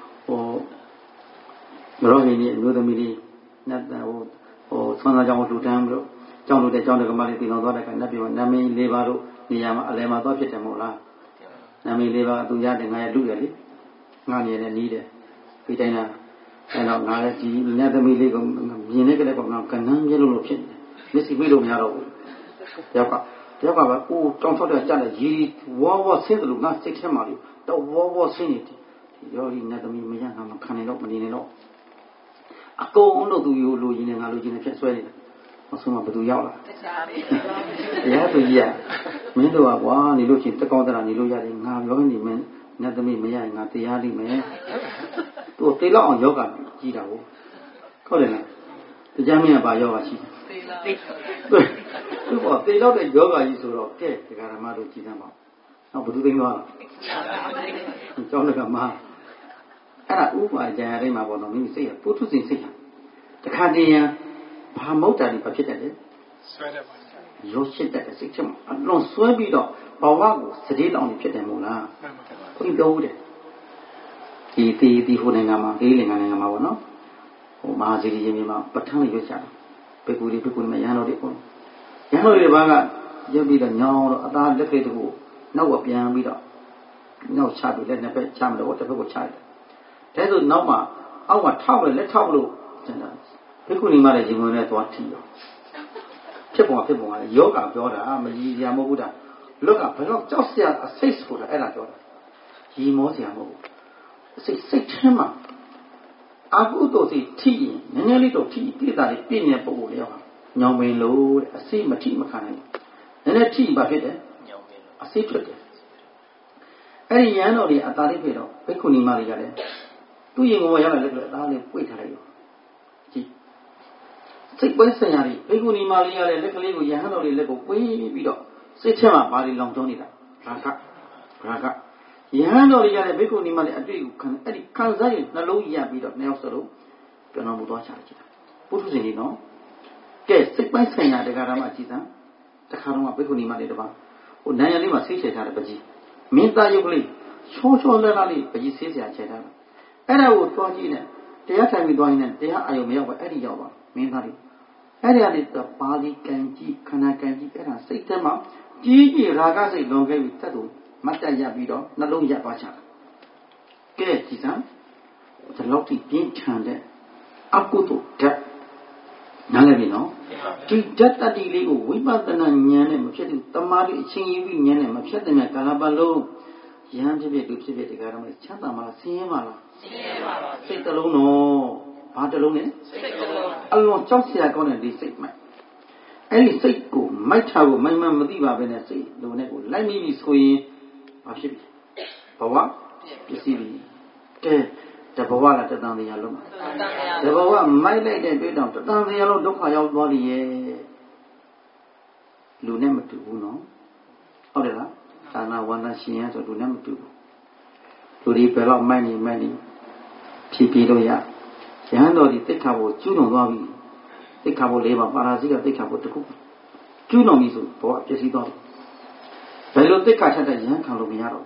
မရောဟင်းကြီးအမျိုးသမီးလေးနတ်ဆွမ်းသားကြောင့်လူတန်းလို့ကြောင်းလို့တဲ့ကြောင်းတဲ့ကမလေးတင်တော်သွားတဲ့ကနတ်ပြည်မှာနာမည်၄ပါးလို့နေရာမှာအလဲမှာသွားဖြစ်တယ်မဟုတ်လားနာမည်၄ပါးသူရတယ်ငါရလူရလေငါနေနဲ့နီးတယ်ဒီတိုင်းလားအဲ့တော့ငါလည်းဒီနတ်သမီးလေးကိုမြင်နေကြတဲ့ကောင်ကကနန်းမြဲလို့ဖြစ်နေမျက်စိမိလို့မရတော့ဘူးတယောက်ကပဲအိုးတောင်းထောက်တဲ့ကြတဲ့ရီဝါဝဆင်းတယ်လို့ငါစိတ်ထဲမှာလို့တော့ဝါဝဆင်းနေတယ်ဒီရောဒီနတ်သမီးမရငါမခံနိုင်တော့မနေနိုင်တော့အကုန်လုံးသူယူလိုရင်းနဲ့ငါလိုချင်နေဖြစ်ဆွဲနေတယ်မဆုံးမဘသူရောက်လာတရားသူကြီးကမင်းတို့ကကွာနေလို့ချင်းတက်ကောင်းတရာနေလို့ရတယ်ငါပြောနေမင်းနတ်သမီးမရရင်ငါတရားလိမ့်မယ်သူတေးလောက်အောင်ယောဂကြီးတာကိုဟုတ်တယ်လားတရားမင်းကဘာယောဂရှိတယ်သူကတေးလောက်တဲ့ယောဂကြီးဆိုတော့ကဲဒကာရမတို့ကြည်သမ်းပါနောက်ဘသူသိမ်းသွားကျောင်းကမှအဲ့ဒါဥပ္ပါကြံရတဲ့မှာပေါ့နော်မိမိစိတ်ကပုထုဇဉ်စိတ်ဟာတခါတည်းရန်ဘာမဟုတ်တာဒီဘာဖြစ်တတ်လဲဆွဲတတ်ပါရောရှစ်တတ်တဲ့စိတ်ချက်မှာအလွန်ဆွဲပြီးတော့ဘဝကိုစတိလောင်နေဖြစ်တယ်မို့လားဘုန်းကြီးပြောဦးတယ်ဒီဟိုနိုင်ငံမှာဒီနိုင်ငံမှာပေါ့နော်ဟိုမဟာစီရီရင်မှာပဋ္ဌာန်းလေးရွတ်ချတာဘေကူတွေမရန်တော်တွေပေါ့ရန်တော်တွေဘာကရွတ်ပြီးတော့ညောင်းတော့အသားလက်ခေတကူနောက်ကပြန်ပြီးတော့နောက်ချပြီးလက်နှစ်ဖက်ချမလို့တစ်ဖက်ကိုချတယ်ဒါဆိုနောက်မှာအောက်ကထောက်မယ်လက်ထောက်လို့ကျန်တာဘေကူနီမလည်းရင်ဝင်နဲ့သွားထီတော့ဖြစ်ပုံကလည်းယောဂပြောတာမကြီးစရာမဟုတ်ဘူးတာလောကဘယ်တော့ကြောက်စရာအစိတ်ဆိုတာအဲ့ဒါပြောတာရီမောစရာမဟုတ်ဘူးစိတ်ထဲမှာအကုသိုလ်စိတ်ထိရင်နည်းနည်းလေးတော့ထိပြည့်တာလေးပြည့်နေတဲ့ပုံကိုလည်းညောင်ပင်လို့တဲ့အစိမထိမခံနိုင်ဘူးနည်းနည်းထိဘာဖြစ်တယ်ညောင်ပင်လို့အစိထွက်တယ်အဲ့ဒီရန်တော်တွေအသာလေးဖြစ်တော့ဘိက္ခုနီမတွေကလည်းသူ့ရင်ကိုရောက်လာလက်ကအသားလေးပွေ့ထားလိုက်ရောကြည့်စိတ်ပွဲဆင်ရည်ဘိက္ခုနီမလေးရတဲ့လက်ကလေးကိုရဟန်းတော်တွေလက်ကိုပွေးပြီးတော့စိတ်ထဲမှာဘာတွေလောင်ကျွမ်းနေတာရာဂယဟန်တော်တွေကလည်းဘိက္ခုနီမလေးအတွေ့ကိုခံအဲ့ဒီခံစားရနှလုံးရပြီးတော့နှစ်ယောက်စလုံးပြန်တော်မူသွားချကြတာပုထုဇဉ်တွေနော်ကဲစိတ်ပိုင်းဆိုင်ရာတရားဓမ္မကြည်သံတခါတော့ဘိက္ခုနီမလေးတပါဟိုနိုင်ရလေးမှာဆေးချေထားတဲ့ပကြီးမင်းသားရုပ်ကလေးချောလဲလေးပကြီးဆေးစရာချေထားတာအဲ့ဒါကိုသွားကြည့်နေတရားထိုင်ပြီးသွားရင်တရားအာယုံမရောက်ပဲအဲ့ဒီရောက်ပါမင်းသားလေးအဲ့ဒီကနေပါဠိကံကြည့်ခန္ဓာကံကြည့်အဲ့ဒါစိတ်ထဲမှာကြီးကြီးရာဂစိတ်လွန်ခဲ့ပြီးတတ်သူမတ်တရပြီးတော့နှလုံးရပ်သွားချတာကဲကြည်စမ်းဒီလောက်ထိပြင်းထန်တဲ့အကုသိုလ်ဓာတ်နားလည်ပြီနော်ဒီဓာတ်တတိလေးကိုဝိပဿနာဉာဏ်နဲ့မဖြစ်ဘူးတမာတိအချင်းကြီးပြီးဉာဏ်နဲ့မဖြစ်တဲ့ကာလပတ်လုံးယဟန်ဖြစ်သူဖြစ်ဒီကာရမချမ်းသာမှာဆင်းရဲမှာလားဆင်းရဲပါပါစိတ်တလုံးတော့ဘာတလုံးလဲစိတ်တလုံးအလွန်ကြောက်စရာကောင်းတဲ့ဒီစိတ်မှအဲ့ဒီစိတ်ကိုမိုက်ထားကိုမိုင်မှန်မသိပါပဲနဲ့စိတ်လိုနဲ့ကိုလိုက်မိပြီဆိုရင်ဘာဖြစ်ပြီဘဝပစ္စည်းပြီကဲတဘဝလားတသံတရားလုံးတဘဝမိုက်လိုက်တဲ့တွေ့တော့တသံတရားလုံးဒုက္ခရောက်သွားပြီရဲ့လူနဲ့မတူဘူးနော်ဟုတ်တယ်လားသာနာဝန္ဒရှင်ရဆိုလူနဲ့မတူဘူးလူဒီဘယ်တော့မိုက်နေဖြည်းဖြည်းလို့ရရဟန်းတော်ဒီတိက္ခာကိုကျူးလွန်သွားပြီတိက္ခာကို၄ပါးပါရာဇိကတိက္ခာကိုတစ်ခုကျူးလွန်ပြီဆိုဘဝပစ္စည်းသွားတယ်ဘယ်လိုတိက္ခာထက်တဲ့ရဟန်းခံလို့မရတော့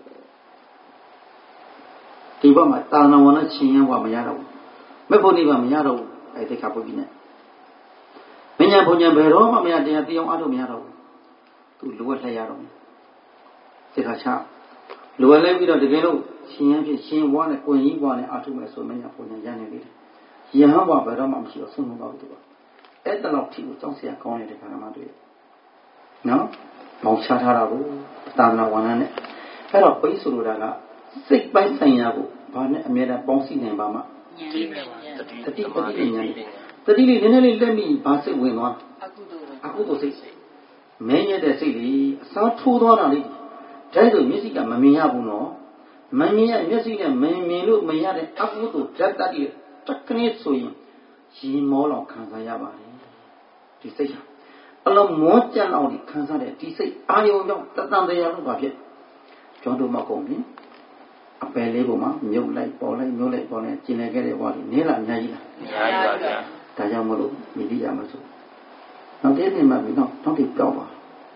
ဒီဘက်မှာတာဏဝနရှင်ရဘဝမရတော့ဘူးမေဖို့နိဗ္ဗာန်မရတော့ဘူးအဲတိက္ခာပုဂ္ဂိနဲ့မညာဘုံညာဘယ်တော့မှမရတရားတရားအားထုတ်မရတော့ဘူးသူလိုအပ်လိုက်ရတော့တိက္ခာချလိုအပ်လိုက်ပြီးတော့တကယ်လို့ရှင်ရဖြစ်ရှင်ဘဝနဲ့ကိုယ်ကြီးဘဝနဲ့အားထုတ်မယ်ဆိုမညာဘုံညာရနေပြီယဟန်ဘဝဘယ်တော့မှမရှိတော့ဆုံးမတော့ဘူးသူကအဲ့တလောက်ထိကိုကြောက်စရာကောင်းနေတဲ့ခန္ဓာမှတွေ့နော်ပေါင်းချထားတာကိုတာဏဝနနဲ့အဲ့တော့ဘိဆိုလိုတာကစိတ်ပိုင်းဆိုင်ရာကိုဘာနဲ့အမြဲတမ်းပေါင်းစည်းနိုင်ပါမှတတိဉာဏ်တတိလေးနည်းနည်းလေးလက်မိဘာစိတ်ဝင်သွားအကုသိုလ်စိတ်မဲညက်တဲ့စိတ်လေးအစားထိုးသွားတာလေးဒါဆိုမျက်စိကမမြင်ရဘူးနော်မမြင်ရမျက်စိနဲ့မမြင်လို့မရတဲ့အကုသိုလ်ဓာတ်တတိတက္ကနည်းဆိုရင်ရေမောလောက်ခံစားရပါတယ်ဒီစိတ်ဟာအလုံးမောကြက်လောက်ခံစားတဲ့ဒီစိတ်အာယုံကြောင့်တတန်တရားလို့ပါဖြစ်ကျွန်တော်တို့မကုန်ဘူးအပယ်လေးပုံမှာမြုပ်လိုက်ပေါ်လိုက်မျိုးလိုက်ပေါ်လိုက်ကျင်နေခဲ့တဲ့ဘဝလေးနေလားအများကြီးလားအများကြီးပါဗျာဒါကြောင့်မလို့မိလိရမစို့နောက်တည်းနေမှာပြီးတော့တောင်းတိပြောက်ပါ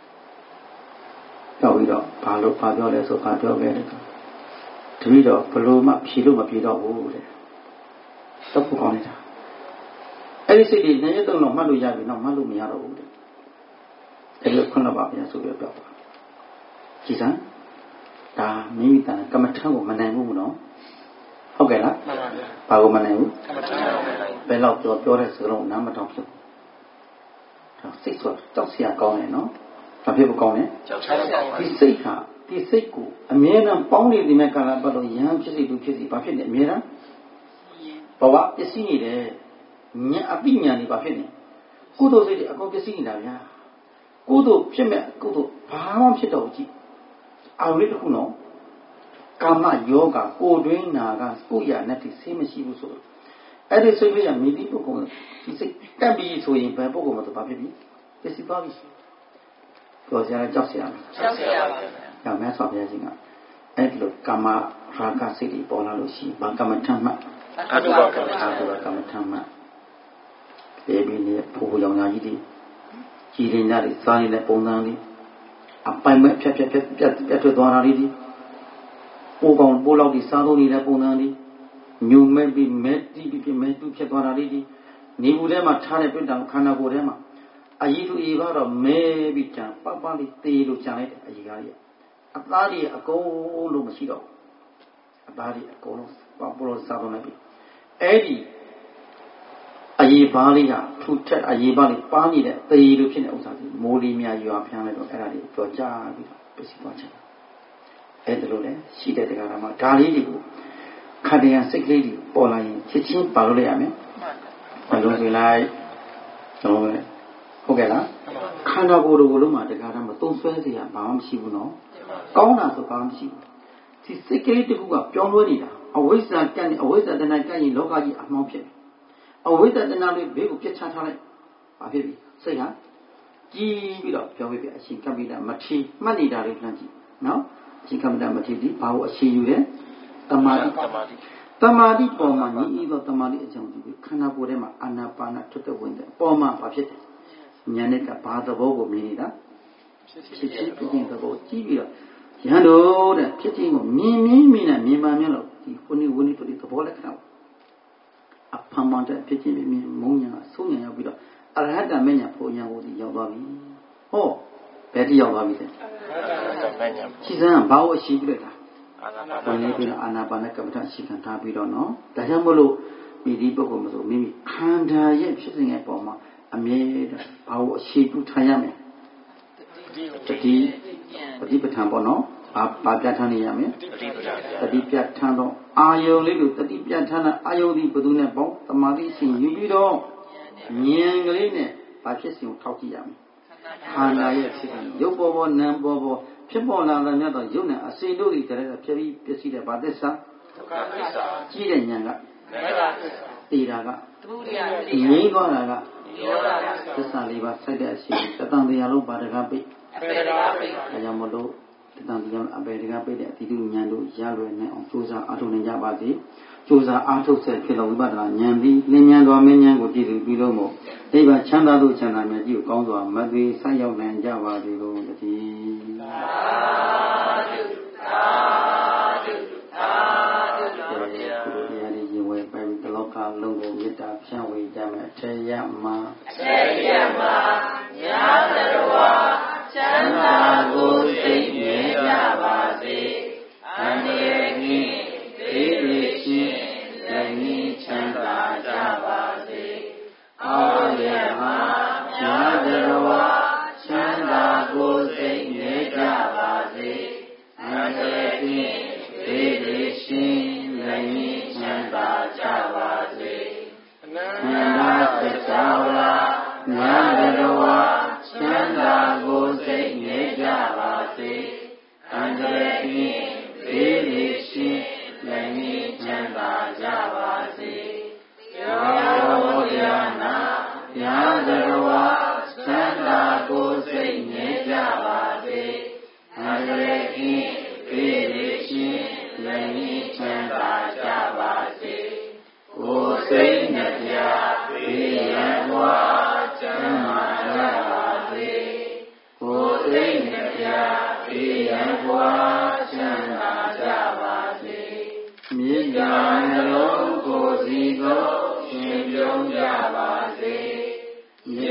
ပြောက်ပြီးတော့ဘာလို့ဘာပြောလဲဆိုဘာပြောခဲ့တယ်တပည့်တော့ဘလို့မှဖြေလို့မဖြေတော့ဘူးတဲ့တော့ကောင်းနေတာအဲ့ဒီစိတ်တွေနေရတော့မှတ်လို့ရပြီတော့မှတ်လို့မရတော့ဘူးတဲ့အဲ့ဒီခုနပါဗျာဆိုပြောက်ပါကြည်စမ်းဒါမိမိတန်ကမ္မထံကိုမနိုင်ဘူးနော်ဟုတ်ကဲ့လားမှန်ပါဗျာဘာကိုမနိုင်ဘူးကမ္မထံကိုမနိုင်ဘူးဘယ်တော့ပြောတဲ့စကားလုံးနားမထောင်ဖြစ်ဘူးစိတ်ဆိုတောက်เสียကောင်းတယ်နော်ဘာဖြစ်ဖို့ကောင်းလဲကြောက်ချကောင်းပါဒီစိတ်ဟာဒီစိတ်ကိုအမြဲတမ်းပေါင်းနေတဲ့မဲ့ကာလပတ်လို့ယဟန်ဖြစ်စီသူဖြစ်စီဘာဖြစ်နေအမြဲတမ်းဘဝပစ္စည်းနေတယ်ဉာဏ်အပိညာဏ်တွေဘာဖြစ်နေကုသိုလ်စိတ်တွေအကုန်ပစ္စည်းနေတာဗျာကုသိုလ်ဖြစ်မဲ့ကုသိုလ်ဘာမှဖြစ်တော့ကြည့်အာရုံလေးတစ်ခုနော်ကာမယောဂကိုတွင်းနာကကိုရနဲ့တိဆေးမရှိဘူးဆိုတော့အဲ့ဒီစိတ်လေးကမိပြီးပုဂ္ဂိုလ်ဒီစိတ်တက်ပြီးဆိုရင်ဘယ်ပုဂ္ဂိုလ်မှတော့ဘာဖြစ်ပြီပစ္စည်းသွားပြီပြောကြရကြောက်เสียရကြောက်เสียရပါဗျာ။ဒါမဲ့ဆောပြခြင်းကအဲ့ဒီလိုကာမရာဂစိတ်တွေပေါ်လာလို့ရှိရင်ဘာကမ္မထမှတ်အတုပကမ္မထမှတ်ဒီပြီးနေပူပူရောင်ညာကြီးတွေကြည်ရင်တွေစားနေတဲ့ပုံစံလေးအပိုင်မဲ့ဖြတ်ထွက်သွားတာလေးဒီပိုးကောင်ပိုးလောက်ဒီစားသုံးနေတဲ့ပုံစံလေးညုံမဲ့ပြီးမဲတီးပြီးမဲတူးဖြစ်သွားတာလေးဒီနေဘူးထဲမှာထားတဲ့ပြစ်တောင်ခန္ဓာကိုယ်ထဲမှာအယီသူအေကတော့မဲပြီးကြံပပလေးတေးလို့ကြံလိုက်တဲ့အယီကားကြီးအသားကြီးအကုန်လုံးမရှိတော့အသားကြီးအကုန်လုံးပလို့စားတော့လိုက်ပြီအဲ့ဒီအယီပါးလေးကထူထက်အယီပါးလေးပါနေတဲ့တေးလို့ဖြစ်တဲ့ဥစ္စာကြီးမိုးလေးများရွာဖျန်းလိုက်တော့အဲ့ဒါလေးကြော်ကြပြီးတော့ပစ္စည်းသွားချင်အဲ့ဒါလိုလေရှိတဲ့တရားဓမ္မဒါလေးတွေကိုခန္ဓာရစိတ်ကလေးတွေပေါ်လာရင်ချက်ချင်းပါလို့ရမယ်ဘယ်လိုဆိုလိုက်ကျွန်တော်ဟုတ်ကဲ့လားခန္ဓာကိုယ်လိုလုံးမှာတရားဓမ္မသုံးဆွဲစရာဘာမှမရှိဘူးနော်ကောင်းတာဆိုဘာမှမရှိဘူးဒီစိတ်ကလေးတစ်ခုကပြောင်းလဲနေတာအဝိဇ္ဇာကန့်နေအဝိဇ္ဇာတဏှာကန့်ရင်လောကကြီးအမှောင်ဖြစ်အဝိဇ္ဇာတဏှာလေးဘေးကိုပြတ်ချထားလိုက်ဘာဖြစ်ပြီစိတ်ဟာကြည်ပြီးတော့ပြောပြအရှင်ကပိတမထေမှတ်နေတာလေးလှမ်းကြည့်နော်အရှင်ကပိတမထေဒီဘာကိုအခြေယူတယ်တမာတိပေါ်မှာညီဤသောတမာတိအကြောင်းဒီခန္ဓာကိုယ်ထဲမှာအာနာပါနထွတ်တဲ့ဝင်တဲ့ပေါ်မှာဘာဖြစ်တယ်ဉာဏ်နဲ့ကဘာသဘောကိုမြင်နေတာဖြစ်ခြင်းသဘောကြည့်ပြီးတော့ရဟန်းတို့တဲ့ဖြစ်ခြင်းကိုမြင်နဲ့မြင်ပါမြင်လို့ဒီခုနိဝိနိပတိသဘောလက္ခဏာအဖန်မှန်တဲ့ဖြစ်ခြင်းမြင်မုံညာအဆုံးညာရောက်ပြီးတော့အရဟတမဉ္ဇဉ်ဖို့ညာကိုဒီရောက်သွားပြီဟောဘယ်တိရောက်သွားပြီလဲခြေစမ်းဘာကိုအရှိပြလိုက်တာအာနာပါနပြီးတော့အာနာပါနကမ္မထရှိခံထားပြီးတော့နော်ဒါကြောင့်မလို့မိဒီပုဂ္ဂိုလ်မဆိုမိမိခန္ဓာရဲ့ဖြစ်စဉ်ရဲ့ပုံမှာအမြဲတမ်းဘာကိုအခြေပြုထားရမယ်တတိပဋ္ဌာန်ပေါ့နော်ဘာပြဋ္ဌာန်းနေရမယ်တတိပြဋ္ဌာန်းတော့အာယုံလေးကိုတတိပြဋ္ဌာန်းတဲ့အာယုံဒီဘယ်သူနဲ့ပေါ့တမာတိရှင်ယူပြီးတော့ဉာဏ်ကလေးနဲ့ဘာဖြစ်စဉ်ကိုထောက်ကြည့်ရမယ်ခန္ဓာရဲ့ဖြစ်စဉ်ရုပ်ပေါ်နာမ်ပေါ်ဖြစ်ပေါ်လာတဲ့မြတ်သောရုပ်နဲ့အစေတို့တွေတည်းကဖြစ်ပြီးပစ္စည်းတဲ့ဘာသစ္စာဒုက္ခသစ္စာကြည့်တဲ့ဉာဏ်ကမေဃသစ္စာသိတာကသမုဒယသစ္စာငြိမ်းသွားတာကယောဂသစ္စာလေးပါစိုက်တဲ့အရှိတတန်တရားလုံးပါတကားပိတ်အပေတကားပိတ်ဒါကြောင့်မလို့တတန်တရားအပေတကားပိတ်တဲ့အတိတုဉာဏ်တို့ရလွယ်နေအောင်ကြိုးစားအားထုတ်နိုင်ကြပါစေကြိုးစားအားထုတ်ဆက်ဖြစ်တော်ဝိပဿနာဉာဏ်ပြီးလင်းဉာဏ်တော်မင်းဉာဏ်ကိုကြည့်ပြီးလို့မို့နိဗ္ဗာန်ချမ်းသာလို့ချမ်းသာမြတ်ကြီးကိုကောင်းစွာမသွေဆက်ရောက်နိုင်ကြပါစေလို့တည်းသာဓုသာဓုသာဓုတော်ဘုရားတရားဒီရင်ဝဲပိုင်တလောကလုံးကိုမေတ္တာဖြန့်ဝေကြမယ်ထေရမှာညာတရဝချမ်းသာကိုသိမြဲကြပါစေအန္တရာယ်ကင်းသေသေရှင်လည်းငြိမ်းချမ်းသာကြပါစေအောရမှာညာတရဝချမ်းသာကိုသိမြဲကြပါစေအန္တရာယ်ကင်းသေသေရှင်လည်းငြိမ်းချမ်းသာကြပါစေအနန္တသစ္စာဝါညာတရဝချမ်းသာကိုသိမြဲကြပါစေအန္တရာ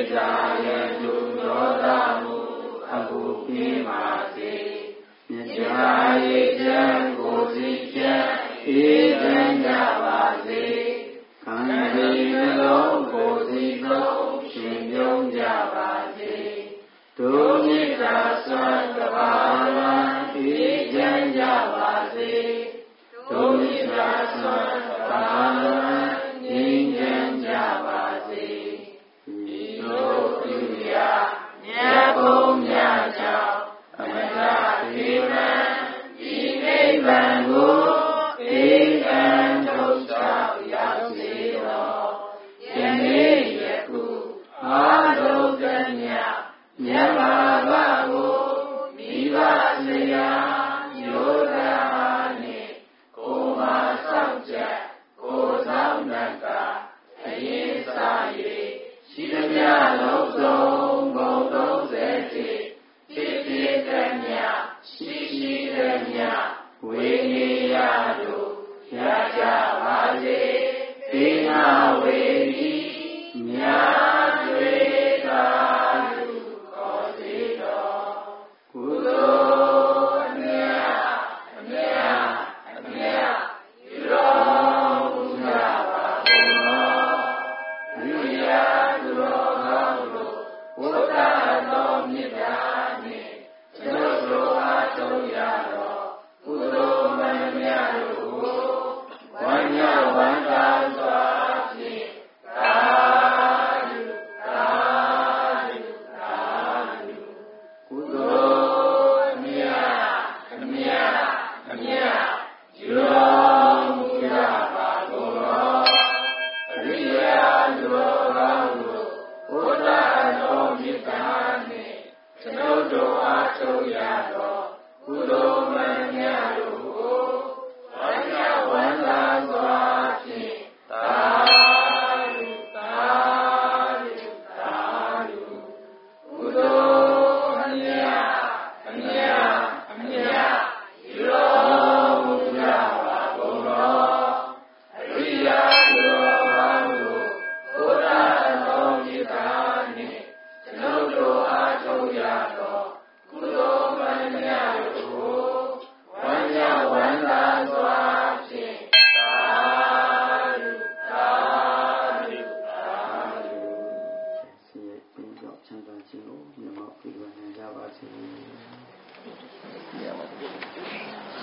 ကြာရေသူရောသာမှုအဘူကိမာစေမြတ်ကြာရေချမ်းကိုစီချမ်းအေးချမ်းကြပါစေခန္ဓာနှလုံးကိုယ်စီလုံးရှင်ပြုံးကြပါစေဒုနိတာဆွမ်းတဘာဝံအေးချမ်းကြပါစေဒုနိတာဆွမ်းတဘာဝံငြိမ်းချမ်းကြပါစေဤသို့ပြုရမြတ်ဘုံမြတ်ကြောင့်အမတသေမံဤနိဗ္ဗာန်ကိုဧကံထုတ်ဆောက်ရောက်စေတော်ယနေ့ယခုအားလုံးတည်းမြတ်မြတ်ဘာဝကိုမိဘဆရာယောဂာနှင့်ကိုယ်မှာစောင့်ကြကိုယ်ဆောင်တတ်ကအရင်စား၍ရှိသမျှလုံးစုံဘုံ30ဖြစ်ဖြစ်တဲ့မြတ်ရှိတဲ့မြတ်ဝိနည်းရတို့ရကြပါစေသေငါဝေဒီမြတ်တွေ့တာလူခေါ်စေတော်ကုသိုလ်မြတ်အမြတ်အမြတ်ပြုတော်မူကြပါကုန်တော်အရိယာသူတော်ကောင်းတို့ဘုရားတော်မြတ်တာနှင့်ကျွန်ုပ်တို့အားထုတ်ရတော်ကုသိုလ်မှန်မြတ်တို့ကိုဝမ်းမြောက်ဝမ်းသာစွာဖြင့်သာဓုသာဓုသာဓုကုသိုလ်အမြတ်အမြတ်အမြတ်ပြုတော်မူကြပါကုန်တော်အရိယာသူတော်ကောင်းတို့ဘုရားတော်မြတ်တာနှင့်ကျွန်ုပ်တို့အားထုတ်ရတော်ကုသိုလ်မှန်မြတ်တို့ကိုဝမ်းမြောက်ဝမ်းသာစွာဖြင့်သာဓုသာဓုသာဓုကုသိုလ်အမြတ်အမြတ်အမြတ်ပြုတော်မူကြပါကုန်တော်အရိယာသူတော်ကောင်းတို့ဘုရားတော်မြတ်တာနှင့်ကျွန်ုပ်တို့အားထုတ်ရတော်ကုသိုလ်မှန်မြတ်တို့ကိုဝမ်းမြောက်ဝမ်းသာစွာဖြင့်သာဓုသာဓုသာဓုဆင်းရဲပင်ကြောင့်ချမ်းသာခြင်းကိုမြတ်မောပြုနိုင်ကြပါစေ